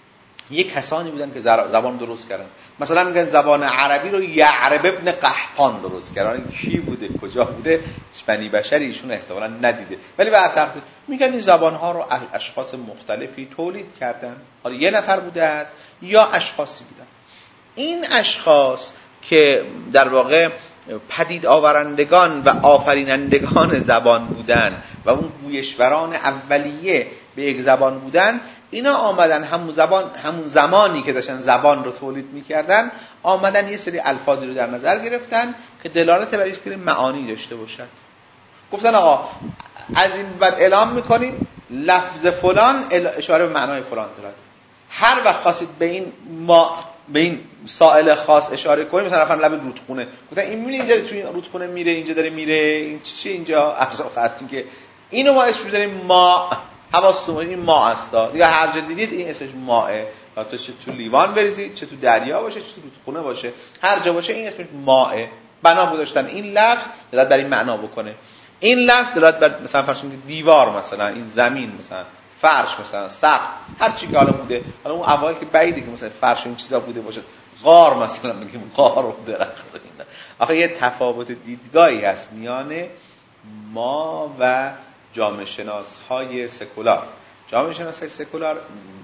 یک کسانی بودن که زبان درست کردن. مثلا میگن زبان عربی رو یعرب ابن قحطان درست کردن. کی بوده، کجا بوده؟ بنی بشری ایشون احتمالاً ندیده، ولی به هر تقدیر میگن این زبان ها رو اشخاص مختلفی تولید کردن. حالا یه نفر بوده است یا اشخاصی بودن. این اشخاص که در واقع پدید آورندگان و آفرینندگان زبان بودن و اون گویشوران اولیه به یک زبان بودن، اینا آمدن همون زبان همون زمانی که داشتن زبان رو تولید می‌کردن، آمدن یه سری الفاظی رو در نظر گرفتن که دلالت بر اینکه معانی داشته باشد. گفتن آقا از این بعد اعلام می‌کنیم لفظ فلان اشاره به معنای فلان دارد. هر وقت خواستید به این ما به این سائل خاص اشاره کنیم، مثلا رفتن لب رودخونه، گفتن این میونه اینجا توی رودخونه میره، اینجا داره میره، این چی اینجا اطراف خطی که اینو ما اسمش می‌ذاریم ما. حواستون این ما استا دیگه، هر جا دیدید این اسمش ماه. تا چه تو لیوان بریزید، چه تو دریا باشه، چه تو رودخونه باشه، هر جا باشه این اسمش ماه. بنا گذاشتن این لفظ دلالت بر این معنا بکنه. این لفظ دلالت بر مثلا فرض کنید دیوار، مثلا این زمین، مثلا فرش، مثلا سقف، هر چی که حالا بوده. حالا اون اوایل که بعیده که مثلا فرش این چیزا بوده باشه. غار مثلا میگیم غار و درخت اینا. آخه یه تفاوت دیدگاهی هست میان ما و جامعه شناس‌های سکولار. جامعه شناس‌های سکولار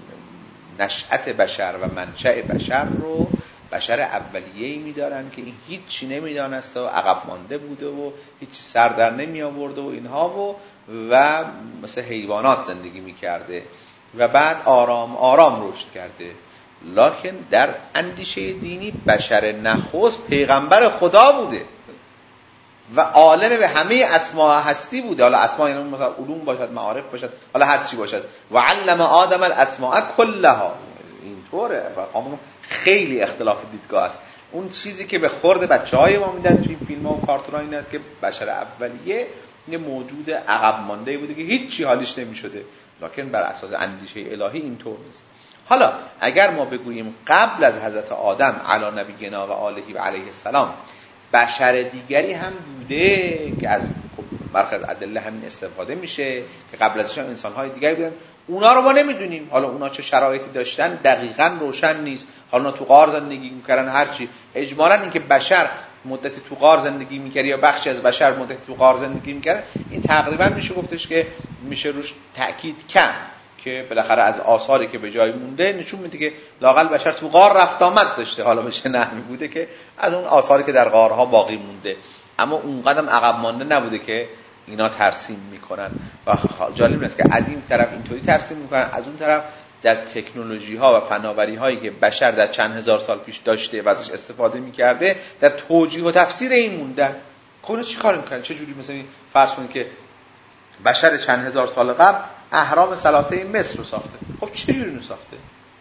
نشأت بشر و منشأ بشر رو بشر اولیه‌ای می‌دارن که این هیچ چی نمی‌دانست و عقب مانده بوده و هیچ سر در نمی‌آورده و اینها و و مثل حیوانات زندگی می‌کرده و بعد آرام آرام رشد کرده. لکن در اندیشه دینی بشر نخست پیغمبر خدا بوده و عالم به همه اسماء هستی بوده. حالا اسماء یعنی مثلا علوم باشد، معارف باشد، حالا هر چی باشد. و علم آدم الاسماء کلها. اینطوره و خیلی اختلاف دیدگاه است. اون چیزی که به خورد بچهای ما میدن توی این فیلم‌ها و کارتون‌ها این است که بشر اولیه یه موجود عقب مانده بوده که هیچ چی حالیش نمی‌شده، لکن بر اساس اندیشه الهی اینطور نیست. حالا اگر ما بگوییم قبل از حضرت آدم علی نبینا و آله و علیه السلام بشر دیگری هم بوده که از برخی از ادله همین استفاده میشه که قبل ازش هم انسان‌های دیگری بودن، اونا رو ما نمیدونیم. حالا اونا چه شرایطی داشتن دقیقاً روشن نیست. حالا اونا تو غار زندگی میکردن، هر چی. اجمالاً اینکه بشر مدتی تو غار زندگی میکرد یا بخشی از بشر مدتی تو غار زندگی میکرد، این تقریباً میشه گفتش که میشه روش تأکید کرد که بالاخره از آثاری که به جای مونده نشون میده که لااقل بشر تو غار رفت آمد داشته. حالا به چه نحوی بوده که از اون آثاری که در غارها باقی مونده، اما اون قدم عقب مانده نبوده که اینا ترسیم میکنن. و جالب است که از این طرف اینطوری ترسیم میکنن، از اون طرف در تکنولوژی ها و فناوری هایی که بشر در چند هزار سال پیش داشته و ازش استفاده میکرده در توجیه و تفسیر این موندن. خب اینا چیکار میکنن؟ چه جوری؟ مثلا فرض کنید که بشر چند هزار سال قبل اهرام ثلاثه مصر رو ساخته. خب چه جوری رو ساخته؟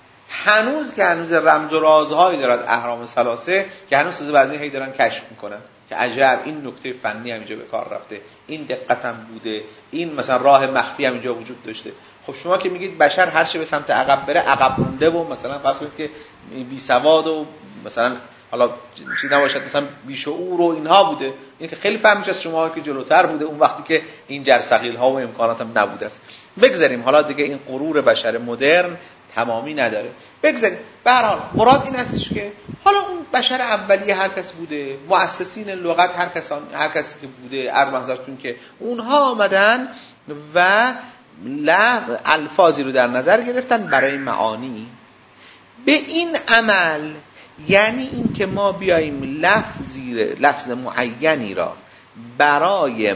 هنوز که هنوز رمز و رازهایی دارد اهرام ثلاثه که هنوز چیز بعضی هی دارن کشف میکنن که عجب این نکته فنی هم اینجا به کار رفته، این دقت هم بوده، این مثلا راه مخفی هم اینجا وجود داشته. خب شما که میگید بشر هر چه به سمت عقب بره عقب مونده و مثلا فرض کنید که بی سواد و مثلا حالا چی نباشد مثلا بی شعور و اینها بوده، این که خیلی فهمیش از شما که جلوتر بوده اون وقتی که این جرثقیل ها و امکانات هم نبوده است. بگذاریم حالا دیگه این غرور بشر مدرن تمامی نداره، بگذاریم. به هر حال مراد این هستش که حالا اون بشر اولیه هر کس بوده، مؤسسین لغت هر کسان هر کسی که بوده، عرض محضرتون که اونها آمدن و لفظ الفاظی رو در نظر گرفتن برای معانی. به این عمل یعنی این که ما بیاییم لفظی لفظ معینی را برای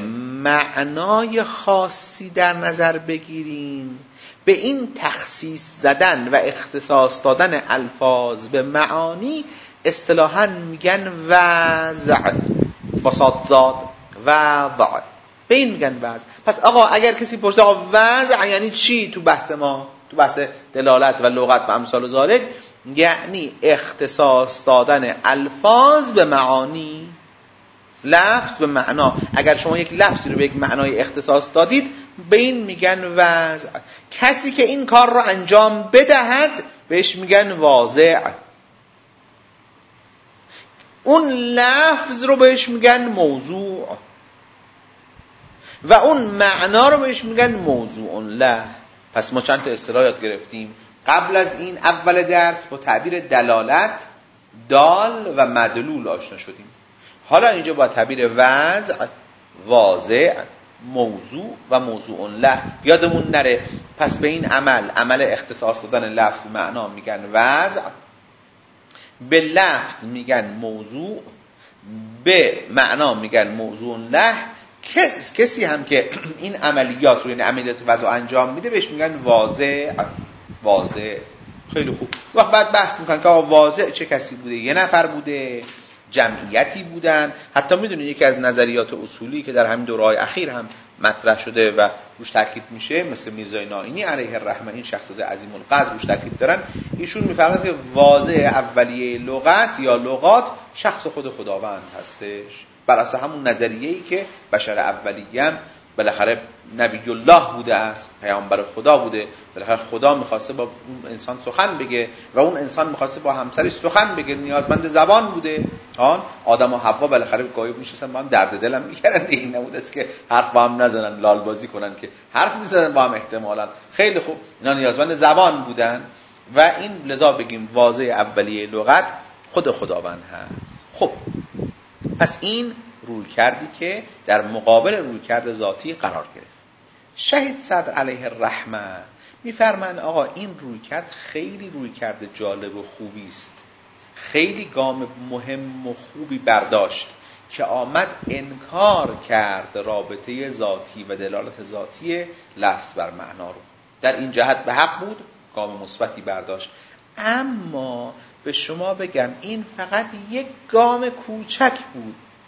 معنای خاصی در نظر بگیریم، به این تخصیص زدن و اختصاص دادن الفاظ به معانی اصطلاحاً میگن وضع، با صادزاد وضع، به این میگن وضع. پس آقا اگر کسی پرسه آقا وضع یعنی چی تو بحث ما، تو بحث دلالت و لغت و امثال ذالک، یعنی اختصاص دادن الفاظ به معانی، لفظ به معنا. اگر شما یک لفظی رو به یک معنای اختصاص دادید به این میگن وضع. کسی که این کار رو انجام بدهد بهش میگن واضع. اون لفظ رو بهش میگن موضوع و اون معنا رو بهش میگن موضوع له. پس ما چند تا اصطلاح یاد گرفتیم قبل از این. اول درس با تعبیر دلالت، دال و مدلول آشنا شدیم. حالا اینجا با تعبیر وضع، واضع، موضوع و موضوع له یادمون نره. پس به این عمل، عمل اختصاص دادن لفظ به معنا میگن وضع، به لفظ میگن موضوع، به معنا میگن موضوع له. کس کسی هم که این عملیات رو، یعنی عملیات وضع انجام میده بهش میگن واضع. واضع خیلی خوب. وقت بعد بحث میکنن که واضع چه کسی بوده؟ یه نفر بوده، جمعیتی بودن. حتی میدونید یکی از نظریات اصولی که در همین دوره‌های اخیر هم مطرح شده و روش تاکید میشه، مثل میرزای نائینی علیه الرحمه، این شخصیت عظیم القدر روش تاکید دارن. ایشون میفرماید که واضع اولیه لغت یا لغات شخص خود خداوند هستش، بر اساس همون نظریه‌ای که بشر اولیه هم بالاخره نبی الله بوده است، پیامبر خدا بوده. بالاخره خدا می‌خواسته با اون انسان سخن بگه و اون انسان می‌خواسته با همسرش سخن بگه، نیازمند زبان بوده. آن آدم و حوا بالاخره گاهی میشستن با هم درد دل هم می‌کردن. این نبوده است که حرف با هم نزنن، لال بازی کنن، که حرف می‌زدن با هم احتمالاً. خیلی خوب، اینا نیازمند زبان بودن و این لذا بگیم واضع اولیه لغت خود خداوند هست. خب پس این روی کردی که در مقابل روی کرد ذاتی قرار گرفت. شهید صدر علیه الرحمه میفرمان آقا این روی کرد خیلی روی کرد جالب و خوبی است، خیلی گام مهم و خوبی برداشت که آمد انکار کرد رابطه ذاتی و دلالت ذاتی لفظ بر معنا رو. در این جهت به حق بود، گام مثبتی برداشت. اما به شما بگم این فقط یک گام کوچک بود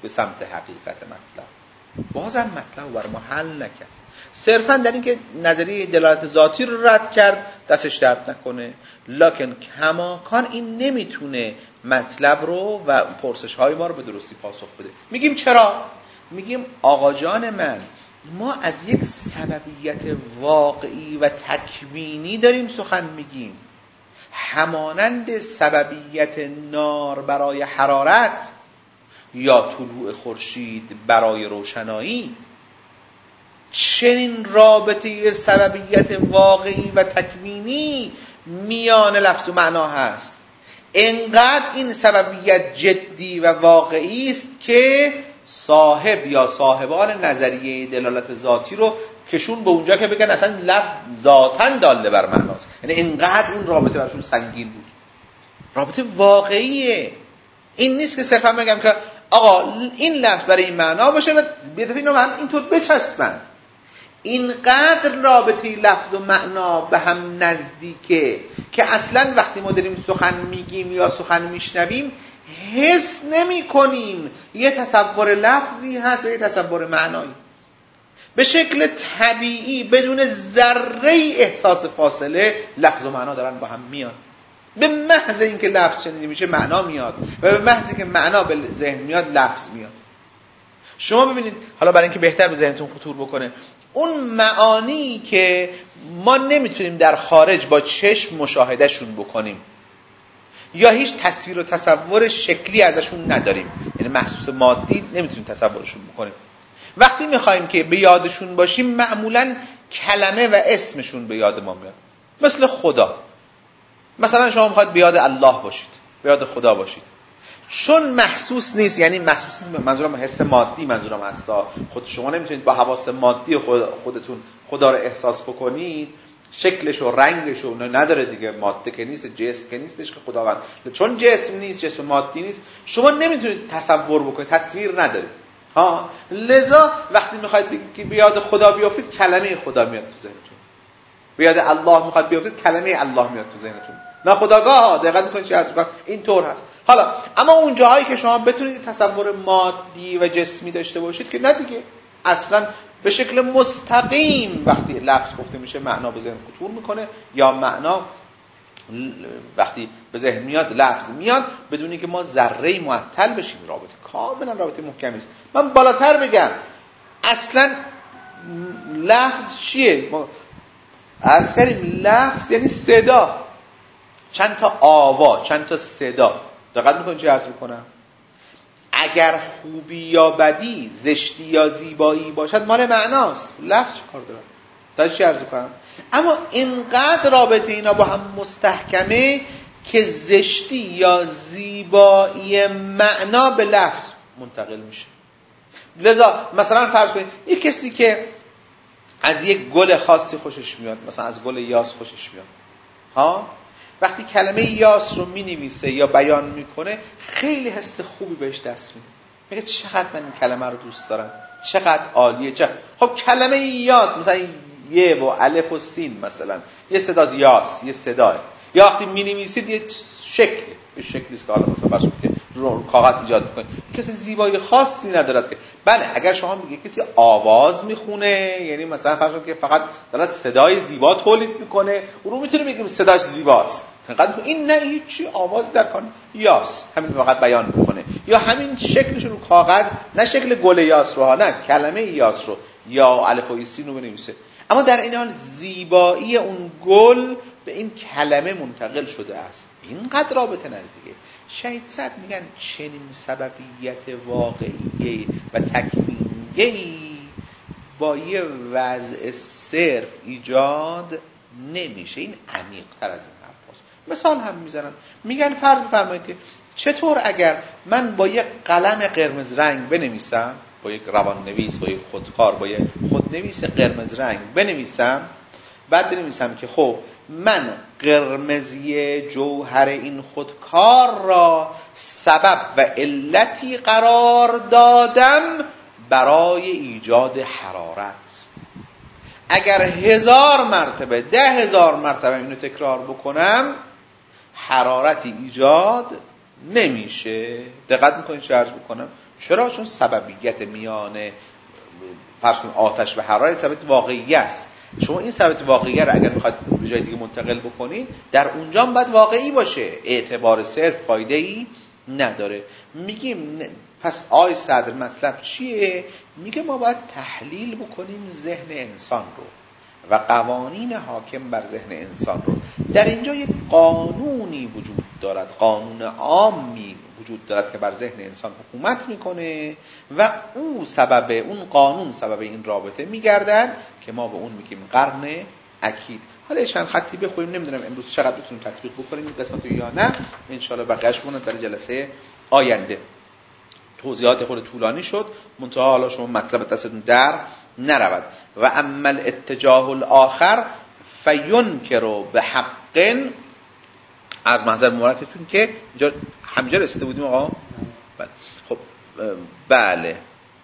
به سمت حقیقت مطلب. بازم مطلب برای ما حل نکرد، صرفا در این که نظریه دلالت ذاتی رو رد کرد، دستش درد نکنه، لکن کماکان این نمیتونه مطلب رو و پرسش های ما رو به درستی پاسخ بده. میگیم چرا؟ میگیم آقا جان من، ما از یک سببیت واقعی و تکوینی داریم سخن میگیم، همانند سببیت نار برای حرارت یا طلوع خورشید برای روشنایی. چنین رابطه سببیت واقعی و تکوینی میان لفظ و معنا هست. انقدر این سببیت جدی و واقعی است که صاحب یا صاحبان نظریه دلالت ذاتی رو کشون به اونجا که بگن اصلا لفظ ذاتاً داله بر معناست. یعنی انقدر این رابطه براشون سنگین بود. رابطه واقعیه. این نیست که صرفا بگم که آقا این لفظ برای این معنا باشه و بی‌دفعه اینو هم اینطور بچسبن. اینقدر رابطه لفظ و معنا به هم نزدیکه که اصلا وقتی ما داریم سخن میگیم یا سخن میشنویم حس نمی کنیم یه تصور لفظی هست و یه تصور معنایی. به شکل طبیعی بدون ذره احساس فاصله لفظ و معنا دارن با هم میان. به محض اینکه لفظ شنیده میشه معنا میاد و به محض اینکه معنا به ذهن میاد لفظ میاد. شما ببینید، حالا برای اینکه بهتر به ذهنتون خطور بکنه، اون معانی که ما نمیتونیم در خارج با چشم مشاهدهشون بکنیم یا هیچ تصویر و تصور شکلی ازشون نداریم، یعنی محسوس مادی نمیتونیم تصورشون بکنیم، وقتی میخوایم که به یادشون باشیم معمولاً کلمه و اسمشون به یاد ما میاد. مثل خدا، مثلا شما میخواید به یاد الله باشید، به یاد خدا باشید، چون محسوس نیست، یعنی محسوس نیست منظورم حس مادی منظورم هست، خود شما نمیتونید با حواس مادی خودتون خدا رو احساس بکنید، شکلش و رنگش و نداره دیگه، ماده که نیست، جسم که نیستش که خداوند، چون جسم نیست، جسم مادی نیست، شما نمیتونید تصور بکنید، تصویر ندارید ها. لذا وقتی میخواید بگید که به یاد خدا بیافتید کلمه خدا میاد تو ذهنتون، به یاد الله میخواد بیافتید کلمه الله میاد تو ذهنتون، نه خداگاه دقت میکنید چه حرف این طور هست. حالا اما اون جاهایی که شما بتونید تصور مادی و جسمی داشته باشید که نه دیگه، اصلا به شکل مستقیم وقتی لفظ گفته میشه معنا به ذهن خطور میکنه یا معنا وقتی به ذهن میاد لفظ میاد بدون اینکه ما ذره معطل بشیم. رابطه کاملا رابطه محکمی است. من بالاتر بگم اصلا لفظ چیه؟ ما عرض کردیم لفظ یعنی صدا، چند تا آوا، چند تا صدا. دقت میکنید چه عرض میکنم؟ اگر خوبی یا بدی، زشتی یا زیبایی باشد مال معناست، لفظ چه کار داره؟ تا چی عرض کنم؟ اما اینقدر رابطه اینا با هم مستحکمه که زشتی یا زیبایی معنا به لفظ منتقل میشه. لذا مثلا فرض کنید یک کسی که از یک گل خاصی خوشش میاد، مثلا از گل یاس خوشش میاد ها، وقتی کلمه یاس رو مینویسه یا بیان میکنه خیلی حس خوبی بهش دست میده، میگه چقدر من این کلمه رو دوست دارم، چقدر عالیه. چقدر خب کلمه یاس مثلا یه و الف و سین مثلا یه صداست، یاس یه صداه، یا وقتی مینویسید یه شکل، یه شکلی است که حالا مثلا فرض کنید رو کاغذ ایجاد میکنه، کسی زیبایی خاصی ندارد که بله. اگر شما میگه کسی آواز میخونه، یعنی مثلا فرض کنید که فقط دارد صدای زیبا تولید میکنه، اون رو میتونه بگیم صداش زیباست، فقط این نه هیچی آواز در کار یاس همین فقط بیان میکنه، یا همین شکلش رو کاغذ، نه شکل گل یاس رو، نه کلمه یاس رو یا الف و سین رو بنویسه، اما در این حال زیبایی اون گل به این کلمه منتقل شده است. اینقدر رابطه نزدیکه. شهید صد میگن چنین سببیت واقعی و تکوینی با یه وضع صرف ایجاد نمیشه. این عمیق تر از این حرف هست. مثال هم میزنن، میگن فرض بفرمایید چطور اگر من با یک قلم قرمز رنگ بنویسم، با یک روان نویس، با یک خودکار، با یک خودنویس قرمز رنگ بنویسم، بعد بنویسم که خب من قرمزی جوهر این خودکار را سبب و علتی قرار دادم برای ایجاد حرارت. اگر هزار مرتبه، ده هزار مرتبه اینو تکرار بکنم حرارتی ایجاد نمیشه. دقت میکنید چه عرض بکنم؟ چرا؟ چون سببیت میان فرض کنید آتش و حرارت ثابت واقعی است. شما این ثابت واقعی رو اگر میخواد به جای دیگه منتقل بکنید، در اونجا هم باید واقعی باشه، اعتبار صرف فایده ای نداره. میگیم پس آی صدر مطلب چیه؟ میگه ما باید تحلیل بکنیم ذهن انسان رو و قوانین حاکم بر ذهن انسان رو. در اینجا یک قانونی وجود دارد، قانون عامی وجود دارد که بر ذهن انسان حکومت میکنه و او سبب، اون قانون سبب این رابطه میگردد که ما به اون میگیم قرن اکید. حالا چند خطی بخوریم، نمیدونم امروز چقدر بتونیم تطبیق بکنیم این قسمت رو یا نه، انشالله بقیه‌اش بمونه در جلسه آینده. توضیحات خود طولانی شد، منتها حالا شما مطلب دستتون در نرود. و اما الاتجاه الاخر فینکر بحق، از محضر مبارکتون که اینجا همینجا رسیده بودیم آقا؟ بله. خب بله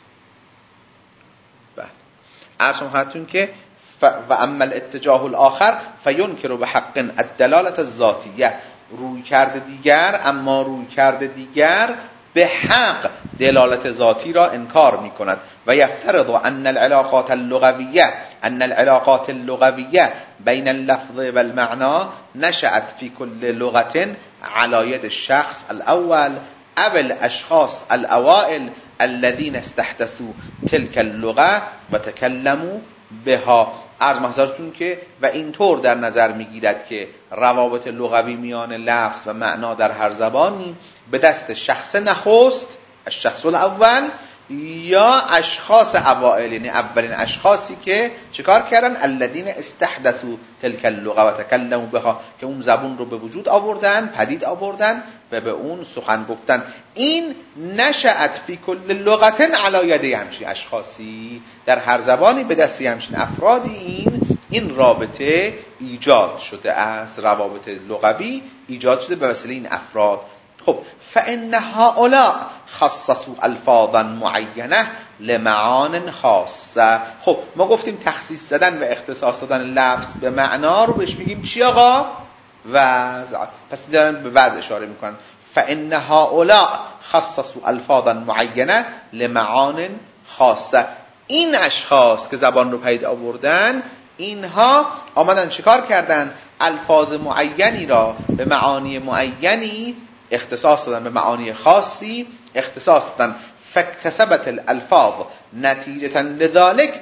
بله عرض خدمتتون که ف... و اما الاتجاه الاخر فینکر بحق الدلالة الذاتیه، روی کرده دیگر، اما روی کرده دیگر به حق دلالت ذاتی را انکار می کند. و یفترض ان العلاقات اللغویه ان العلاقات اللغویه بین اللفظ و المعنى نشأت فی کل لغة على ید الشخص الاول او الاشخاص الاوائل الذين استحدثوا تلك اللغه و تکلموا بها. عرض محضرتون که و اینطور در نظر میگیرد که روابط لغوی میان لفظ و معنا در هر زبانی به دست شخص نخست، الشخص الاول، یا اشخاص اوائل، یعنی اولین اشخاصی که چیکار کردن؟ الذین استحدثوا تلک اللغه و تکلموا بها، که اون زبون رو به وجود آوردن، پدید آوردن و به اون سخن گفتن. این نشأت فی کل لغة علی ید همچین اشخاصی، در هر زبانی به دست همچین افرادی این این رابطه ایجاد شده است، روابط لغوی ایجاد شده به وسیله این افراد. خب فإن هؤلاء خصصوا الفاظا معینه لمعان خاصه. خب ما گفتیم تخصیص زدن و اختصاص دادن لفظ به معنا رو بهش میگیم چی آقا؟ وضع. پس دارن به وضع اشاره میکنن. فإن هؤلاء خصصوا الفاظا معینه لمعان خاصه. این اشخاص که زبان رو پدید آوردن، اینها آمدن چیکار کردن؟ الفاظ معینی را به معانی معینی اختصاص دادن، به معانی خاصی اختصاص دادن. فاکتسبت الالفاظ نتیجة لذلك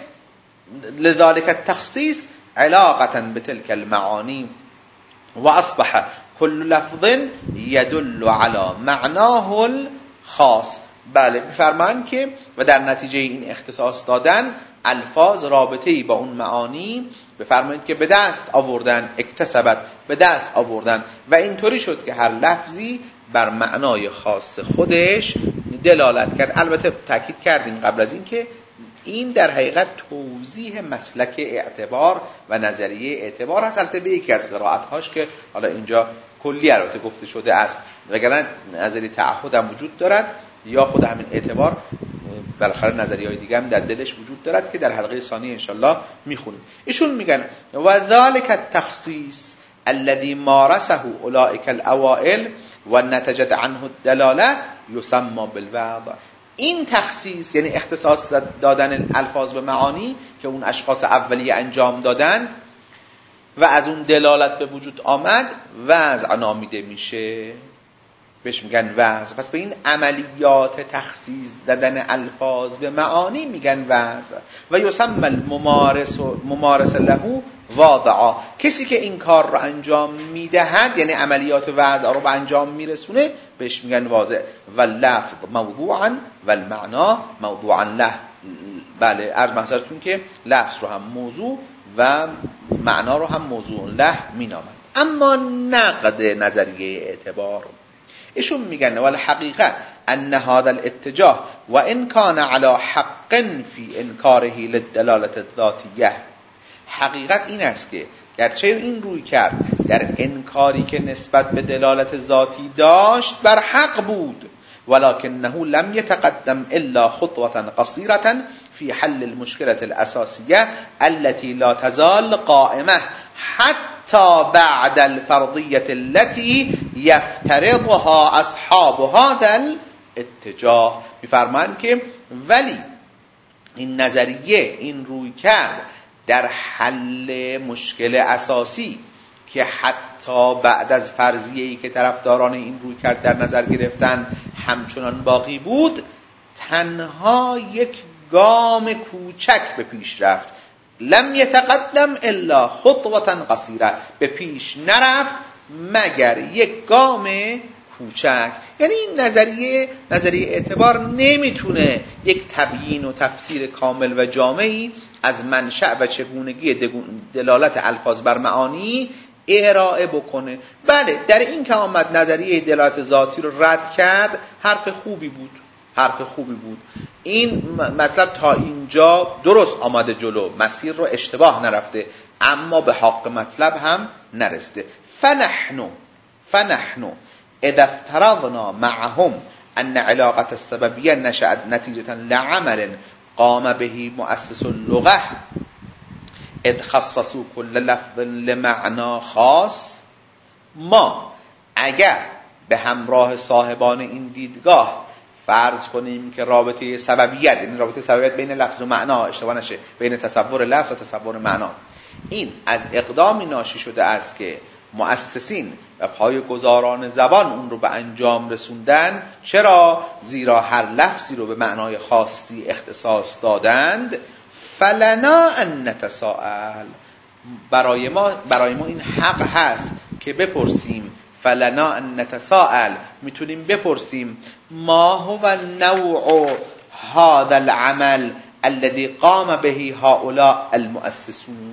لذلك التخصيص علاقة بتلك المعاني و اصبح كل لفظ يدل على معناه الخاص. بله میفرمان که و در نتیجه این اختصاص دادن الفاظ رابطه‌ای با اون معانی بفرمایید که به دست آوردن، اکتسبت به دست آوردن و اینطوری شد که هر لفظی بر معنای خاص خودش دلالت کرد. البته تاکید کردیم قبل از این که این در حقیقت توضیح مسلک اعتبار و نظریه اعتبار هست، البته به یکی از قرائت‌هاش که حالا اینجا کلی البته گفته شده است، وگرنه نظریه تعهد هم وجود دارد یا خود همین اعتبار بالاخره نظریه‌های دیگه هم در دلش وجود دارد که در حلقه ثانی انشالله میخونیم. ایشون میگن و ذالک التخصیص الذي مارسه اولئک الاوائل و نتجت عنه الدلاله یسمى بالوضع. این تخصیص یعنی اختصاص دادن الفاظ به معانی که اون اشخاص اولیه انجام دادن و از اون دلالت به وجود آمد، وضع نامیده میشه، بهش میگن وضع. پس به این عملیات تخصیص دادن الفاظ به معانی میگن وضع. و یسمى الممارس ممارس له واضعا، کسی که این کار رو انجام میدهد یعنی عملیات وضع رو به انجام میرسونه بهش میگن واضع. و لفظ موضوعا و المعنا موضوعا له. بله عرض محضرتون که لفظ رو هم موضوع و معنا رو هم موضوع له مینامند. اما نقد نظریه اعتبار، ایشون میگن والحقیقه ان هذا الاتجاه و ان کان علی حق فی انکاره للدلاله الذاتیه، حقیقت این است که گرچه این روی کرد در انکاری که نسبت به دلالت ذاتی داشت بر حق بود، ولكنه لم يتقدم الا خطوه قصيره في حل المشكله الاساسيه التي لا تزال قائمه حتى بعد الفرضيه التي يفترضها اصحاب هذا اتجاه. میفرمایند که ولی این نظریه، این روی کرد در حل مشکل اساسی که حتی بعد از فرضیه‌ای که طرفداران این روی کرد در نظر گرفتن همچنان باقی بود، تنها یک گام کوچک به پیش رفت. لم یتقدم الا خطوة قصیره، به پیش نرفت مگر یک گام کوچک. یعنی این نظریه نظریه اعتبار نمیتونه یک تبیین و تفسیر کامل و جامعی از منشأ و چگونگی دلالت الفاظ بر معانی ارائه بکنه. بله، در این که آمد نظریه دلالت ذاتی رو رد کرد، حرف خوبی بود، حرف خوبی بود. این مطلب تا اینجا درست آمده جلو، مسیر رو اشتباه نرفته، اما به حق مطلب هم نرسته. فنحن فنحن اذا افترضنا معهم ان علاقة السببية نشأت نتيجة لعمل قام به مؤسس اللغة اذ خصصوا كل لفظ لمعنى خاص، ما اگر به همراه صاحبان این دیدگاه فرض کنیم که رابطه سببیت، یعنی رابطه سببیت بین لفظ و معنا، اشتباه نشه، بین تصور لفظ و تصور معنا، این از اقدامی ناشی شده است که مؤسسین و پایه‌گذاران زبان اون رو به انجام رسوندن. چرا؟ زیرا هر لفظی رو به معنای خاصی اختصاص دادند. فلنا ان نتساءل، برای ما برای ما این حق هست که بپرسیم. فلنا ان نتساءل، میتونیم بپرسیم ما هو نوع هذا العمل الذي قام به هؤلاء المؤسسون.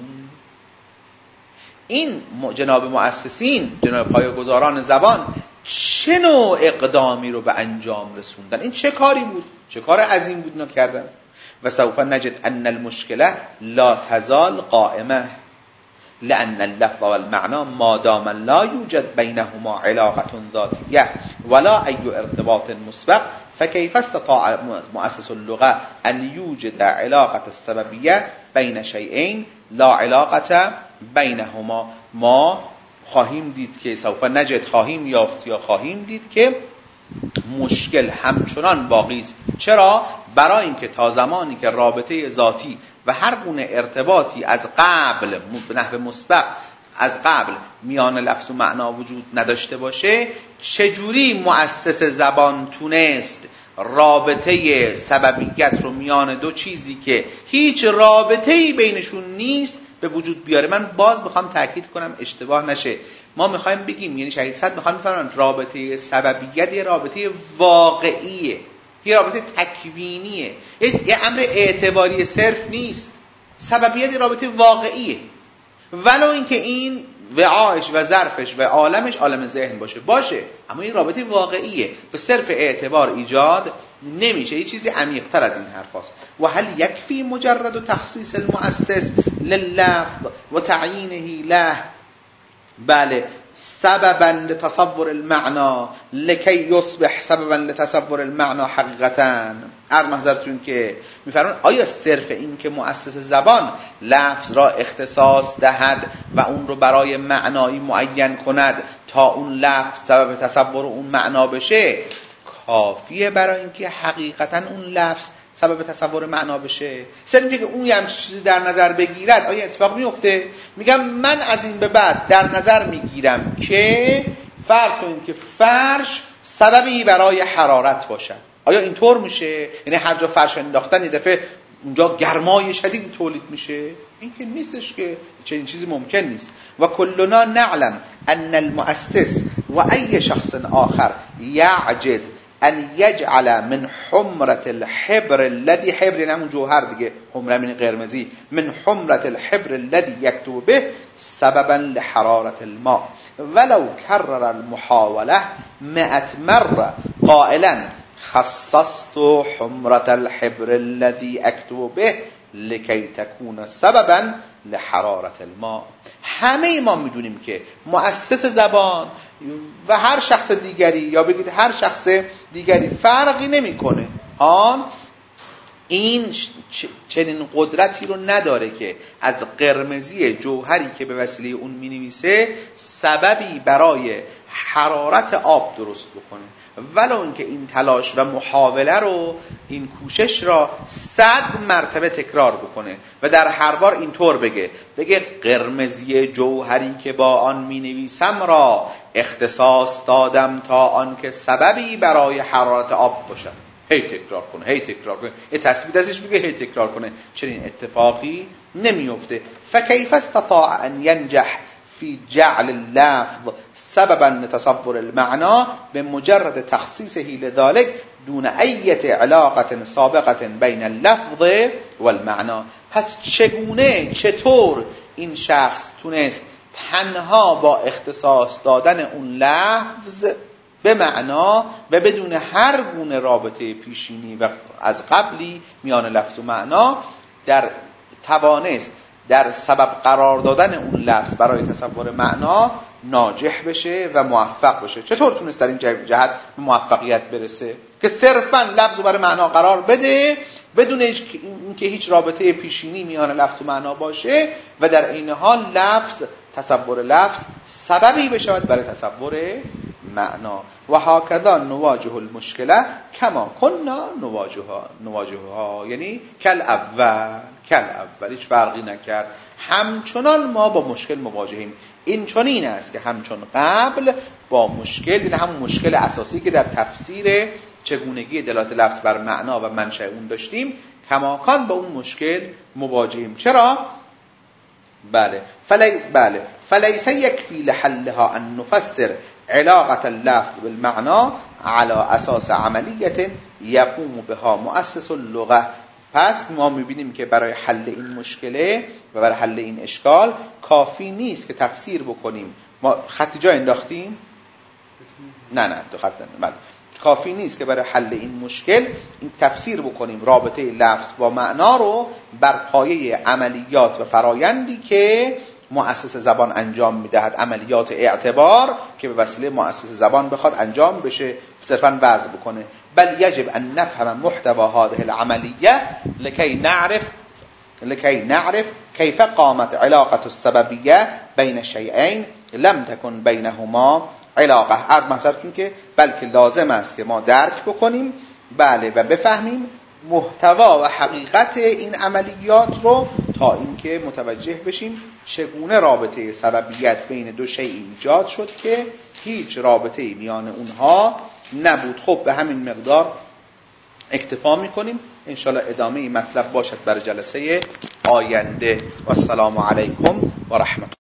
این جناب مؤسسین، جناب پایه‌گذاران زبان، چه نوع اقدامی رو به انجام رسوندن؟ این چه کاری بود؟ چه کار عظیم بود اینا کردن؟ و سوف نجد ان المشكله لا تزال قائمه لأن اللفظ والمعنى ما دام لا يوجد بينهما علاقة ذاتية ولا أي ارتباط مسبق فكيف استطاع مؤسس اللغة أن يوجد علاقة السببية بين شيئين لا علاقة بينهما. ما خواهیم دید که سوف نجد، خواهیم یافت یا خواهیم دید که مشکل همچنان باقی است. چرا؟ برای اینکه تا زمانی که رابطه ذاتی و هر گونه ارتباطی از قبل به نحو مسبق از قبل میان لفظ و معنا وجود نداشته باشه، چجوری مؤسس زبان تونست رابطه سببیت رو میان دو چیزی که هیچ رابطه‌ای بینشون نیست به وجود بیاره؟ من باز میخوام تاکید کنم اشتباه نشه، ما میخوایم بگیم، یعنی شهید صد میخوام بفرمایند رابطه سببیت یه رابطه واقعیه، یه رابطه تکوینیه، یه امر اعتباری صرف نیست. سببیت یه رابطه واقعیه، ولو اینکه این وعایش و ظرفش و عالمش عالم ذهن باشه باشه اما این رابطه واقعیه، به صرف اعتبار ایجاد نمیشه. یه چیزی عمیق‌تر از این حرف هست. و هل یکفی مجرد تخصیص المؤسس لللفظ و تعیینه له بله سببا لتصور المعنى لکی یصبح سببا لتصور المعنى حقیقتا. هر محضرتون که میفرمون آیا صرف این که مؤسس زبان لفظ را اختصاص دهد و اون رو برای معنایی معین کند تا اون لفظ سبب تصور اون معنا بشه کافیه برای اینکه حقیقتا اون لفظ سبب تصور معنا بشه؟ صرف که اون هم چیزی در نظر بگیرد آیا اتفاق میفته؟ میگم من از این به بعد در نظر میگیرم که فرض کنیم که فرش سببی برای حرارت باشد. آیا اینطور میشه؟ یعنی هر جا فرش انداختن یه دفعه اونجا گرمای شدیدی تولید میشه؟ این که نیستش، که چنین چیزی ممکن نیست. و کلنا نعلم ان المؤسس و ای شخص آخر یعجز ان یجعل من حمرة الحبر الذي، حبر یعنی همون جوهر دیگه، حمره من قرمزی، من حمرة الحبر الذي یکتب به سببا لحرارة الماء ولو کرر المحاوله مئة مره قائلا خصصت حمرة الحبر الذي اكتب به لکی تکون سببا لحرارة الماء. همه ما میدونیم که مؤسس زبان و هر شخص دیگری یا بگید هر شخص دیگری فرقی نمیکنه، آن این چنین قدرتی رو نداره که از قرمزی جوهری که به وسیله اون مینویسه سببی برای حرارت آب درست بکنه، ولو اینکه این تلاش و محاوله رو، این کوشش را صد مرتبه تکرار بکنه و در هر بار اینطور بگه بگه قرمزی جوهری که با آن می نویسم را اختصاص دادم تا آن که سببی برای حرارت آب باشد. هی تکرار کنه، هی تکرار کنه، یه تثبیت ازش بگه، هی تکرار کنه. چنین اتفاقی نمیفته. فکیف استطاع ان ینجح فی جعل اللفظ سببا لتصور المعنى بمجرد تخصیصه لذلك دون ایت علاقه سابقه بین اللفظ والمعنى. پس چگونه، چطور این شخص تونست تنها با اختصاص دادن اون لفظ به معنا و بدون هر گونه رابطه پیشینی و از قبلی میان لفظ و معنا در توانست در سبب قرار دادن اون لفظ برای تصور معنا ناجح بشه و موفق بشه؟ چطور تونست در این جهت به موفقیت برسه که صرفاً لفظ رو برای معنا قرار بده بدون اینکه هیچ رابطه پیشینی میان لفظ و معنا باشه و در این حال لفظ، تصور لفظ سببی بشود برای تصور معنا. و هکذا نواجه المشکله کما کنا نواجهها نواجهها، یعنی کل اول کل اول هیچ فرقی نکرد، همچنان ما با مشکل مواجهیم. این چنین است که همچون قبل با مشکل، یعنی همون مشکل اساسی که در تفسیر چگونگی دلالت لفظ بر معنا و منشأ اون داشتیم، کماکان با اون مشکل مواجهیم. چرا؟ بله فلی بله فلیس یکفی لحلها ان نفسر علاقه اللفظ بالمعنى على اساس عملیت یقوم بها مؤسس اللغه. پس ما میبینیم که برای حل این مشکله و برای حل این اشکال کافی نیست که تفسیر بکنیم. ما خط جا انداختیم؟ نه نه تو خط نه. کافی نیست که برای حل این مشکل این تفسیر بکنیم رابطه لفظ با معنا رو بر پایه عملیات و فرایندی که مؤسس زبان انجام میدهد، عملیات اعتبار که به وسیله مؤسس زبان بخواد انجام بشه، صرفاً وضع بکنه. بل یجب ان نفهم محتوى هذه العملیه لکی نعرف لکی نعرف کیف قامت علاقه السببیه بین شیئین لم تکن بینهما علاقه. عرض مثلا که بلکه لازم است که ما درک بکنیم بله و بفهمیم محتوا و حقیقت این عملیات رو تا اینکه متوجه بشیم چگونه رابطه سببیت بین دو شیء ایجاد شد که هیچ رابطه‌ای میان اونها نبود. خب به همین مقدار اکتفا میکنیم، انشالله ادامه این مطلب باشد برای جلسه آینده. و السلام علیکم و رحمت